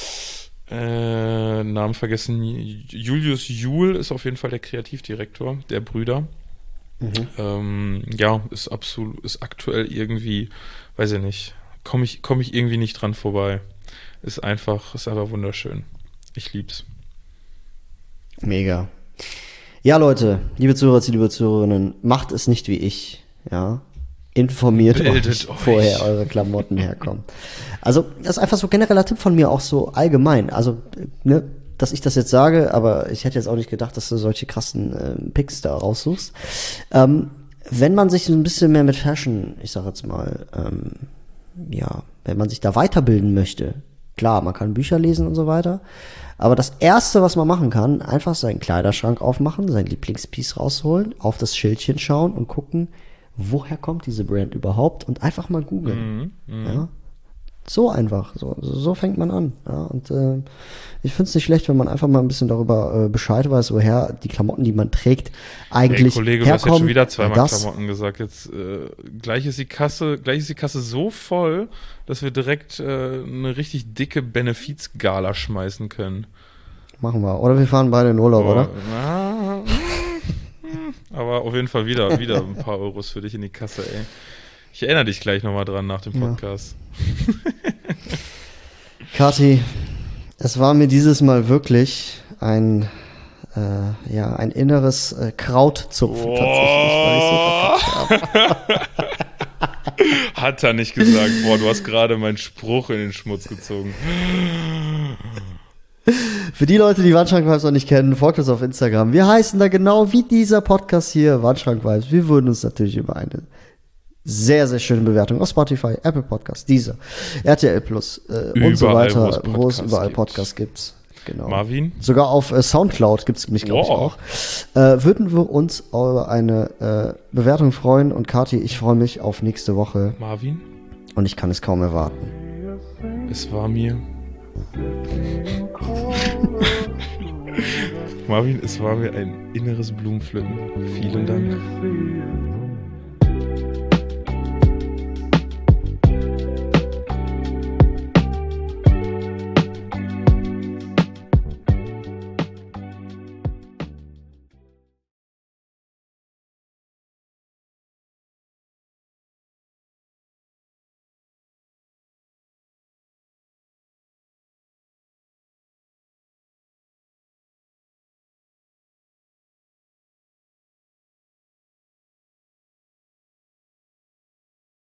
äh, Namen vergessen. Julius Juhl ist auf jeden Fall der Kreativdirektor der Brüder. Mhm. Ähm, ja, ist absolut, ist aktuell irgendwie, weiß ich nicht, komme ich, komm ich irgendwie nicht dran vorbei. Ist einfach, ist einfach wunderschön. Ich lieb's. Mega. Ja, Leute, liebe Zuhörer, liebe Zuhörerinnen, macht es nicht wie ich, ja. Informiert Bildet euch, euch. woher eure Klamotten herkommen. Also, das ist einfach so genereller Tipp von mir, auch so allgemein. Also, ne, dass ich das jetzt sage, aber ich hätte jetzt auch nicht gedacht, dass du solche krassen ähm, Picks da raussuchst. Ähm, wenn man sich so ein bisschen mehr mit Fashion, ich sag jetzt mal, ähm, ja, wenn man sich da weiterbilden möchte, klar, man kann Bücher lesen und so weiter, aber das Erste, was man machen kann, einfach seinen Kleiderschrank aufmachen, sein Lieblingspiece rausholen, auf das Schildchen schauen und gucken, woher kommt diese Brand überhaupt und einfach mal googeln. Mhm, Ja? So einfach, so, so fängt man an. Ja? Und äh, ich finde es nicht schlecht, wenn man einfach mal ein bisschen darüber äh, Bescheid weiß, woher die Klamotten, die man trägt, eigentlich Ey, Kollege, du hast herkommen. jetzt schon wieder zweimal das, Klamotten gesagt. Jetzt äh, gleich ist die Kasse, gleich ist die Kasse so voll, dass wir direkt äh, eine richtig dicke Benefizgala schmeißen können. Machen wir. Oder wir fahren beide in Urlaub, oder? Na, aber auf jeden Fall wieder, wieder ein paar Euros für dich in die Kasse, ey. Ich erinnere dich gleich nochmal dran nach dem Ja. Podcast. Kathi, es war mir dieses Mal wirklich ein, äh, ja, ein inneres äh, Krautzupfen tatsächlich, weil ich so verkackt habe. Hat er nicht gesagt. Boah, du hast gerade meinen Spruch in den Schmutz gezogen. Für die Leute, die Wandschrank-Vibes noch nicht kennen, folgt uns auf Instagram. Wir heißen da genau wie dieser Podcast hier, Wandschrank-Vibes. Wir würden uns natürlich über eine sehr, sehr schöne Bewertung auf Spotify, Apple Podcasts, Deezer, R T L Plus äh, und so Überall, wo weiter, es wo es Podcasts überall gibt. Podcasts gibt. Genau. Marvin? Sogar auf äh, Soundcloud gibt's mich, glaube ich, Wow. auch. Äh, würden wir uns über eine äh, Bewertung freuen. Und Kathi, ich freue mich auf nächste Woche Marvin? und ich kann es kaum erwarten. Es war mir. Marvin, es war mir ein inneres Blumenpflücken. Vielen Dank.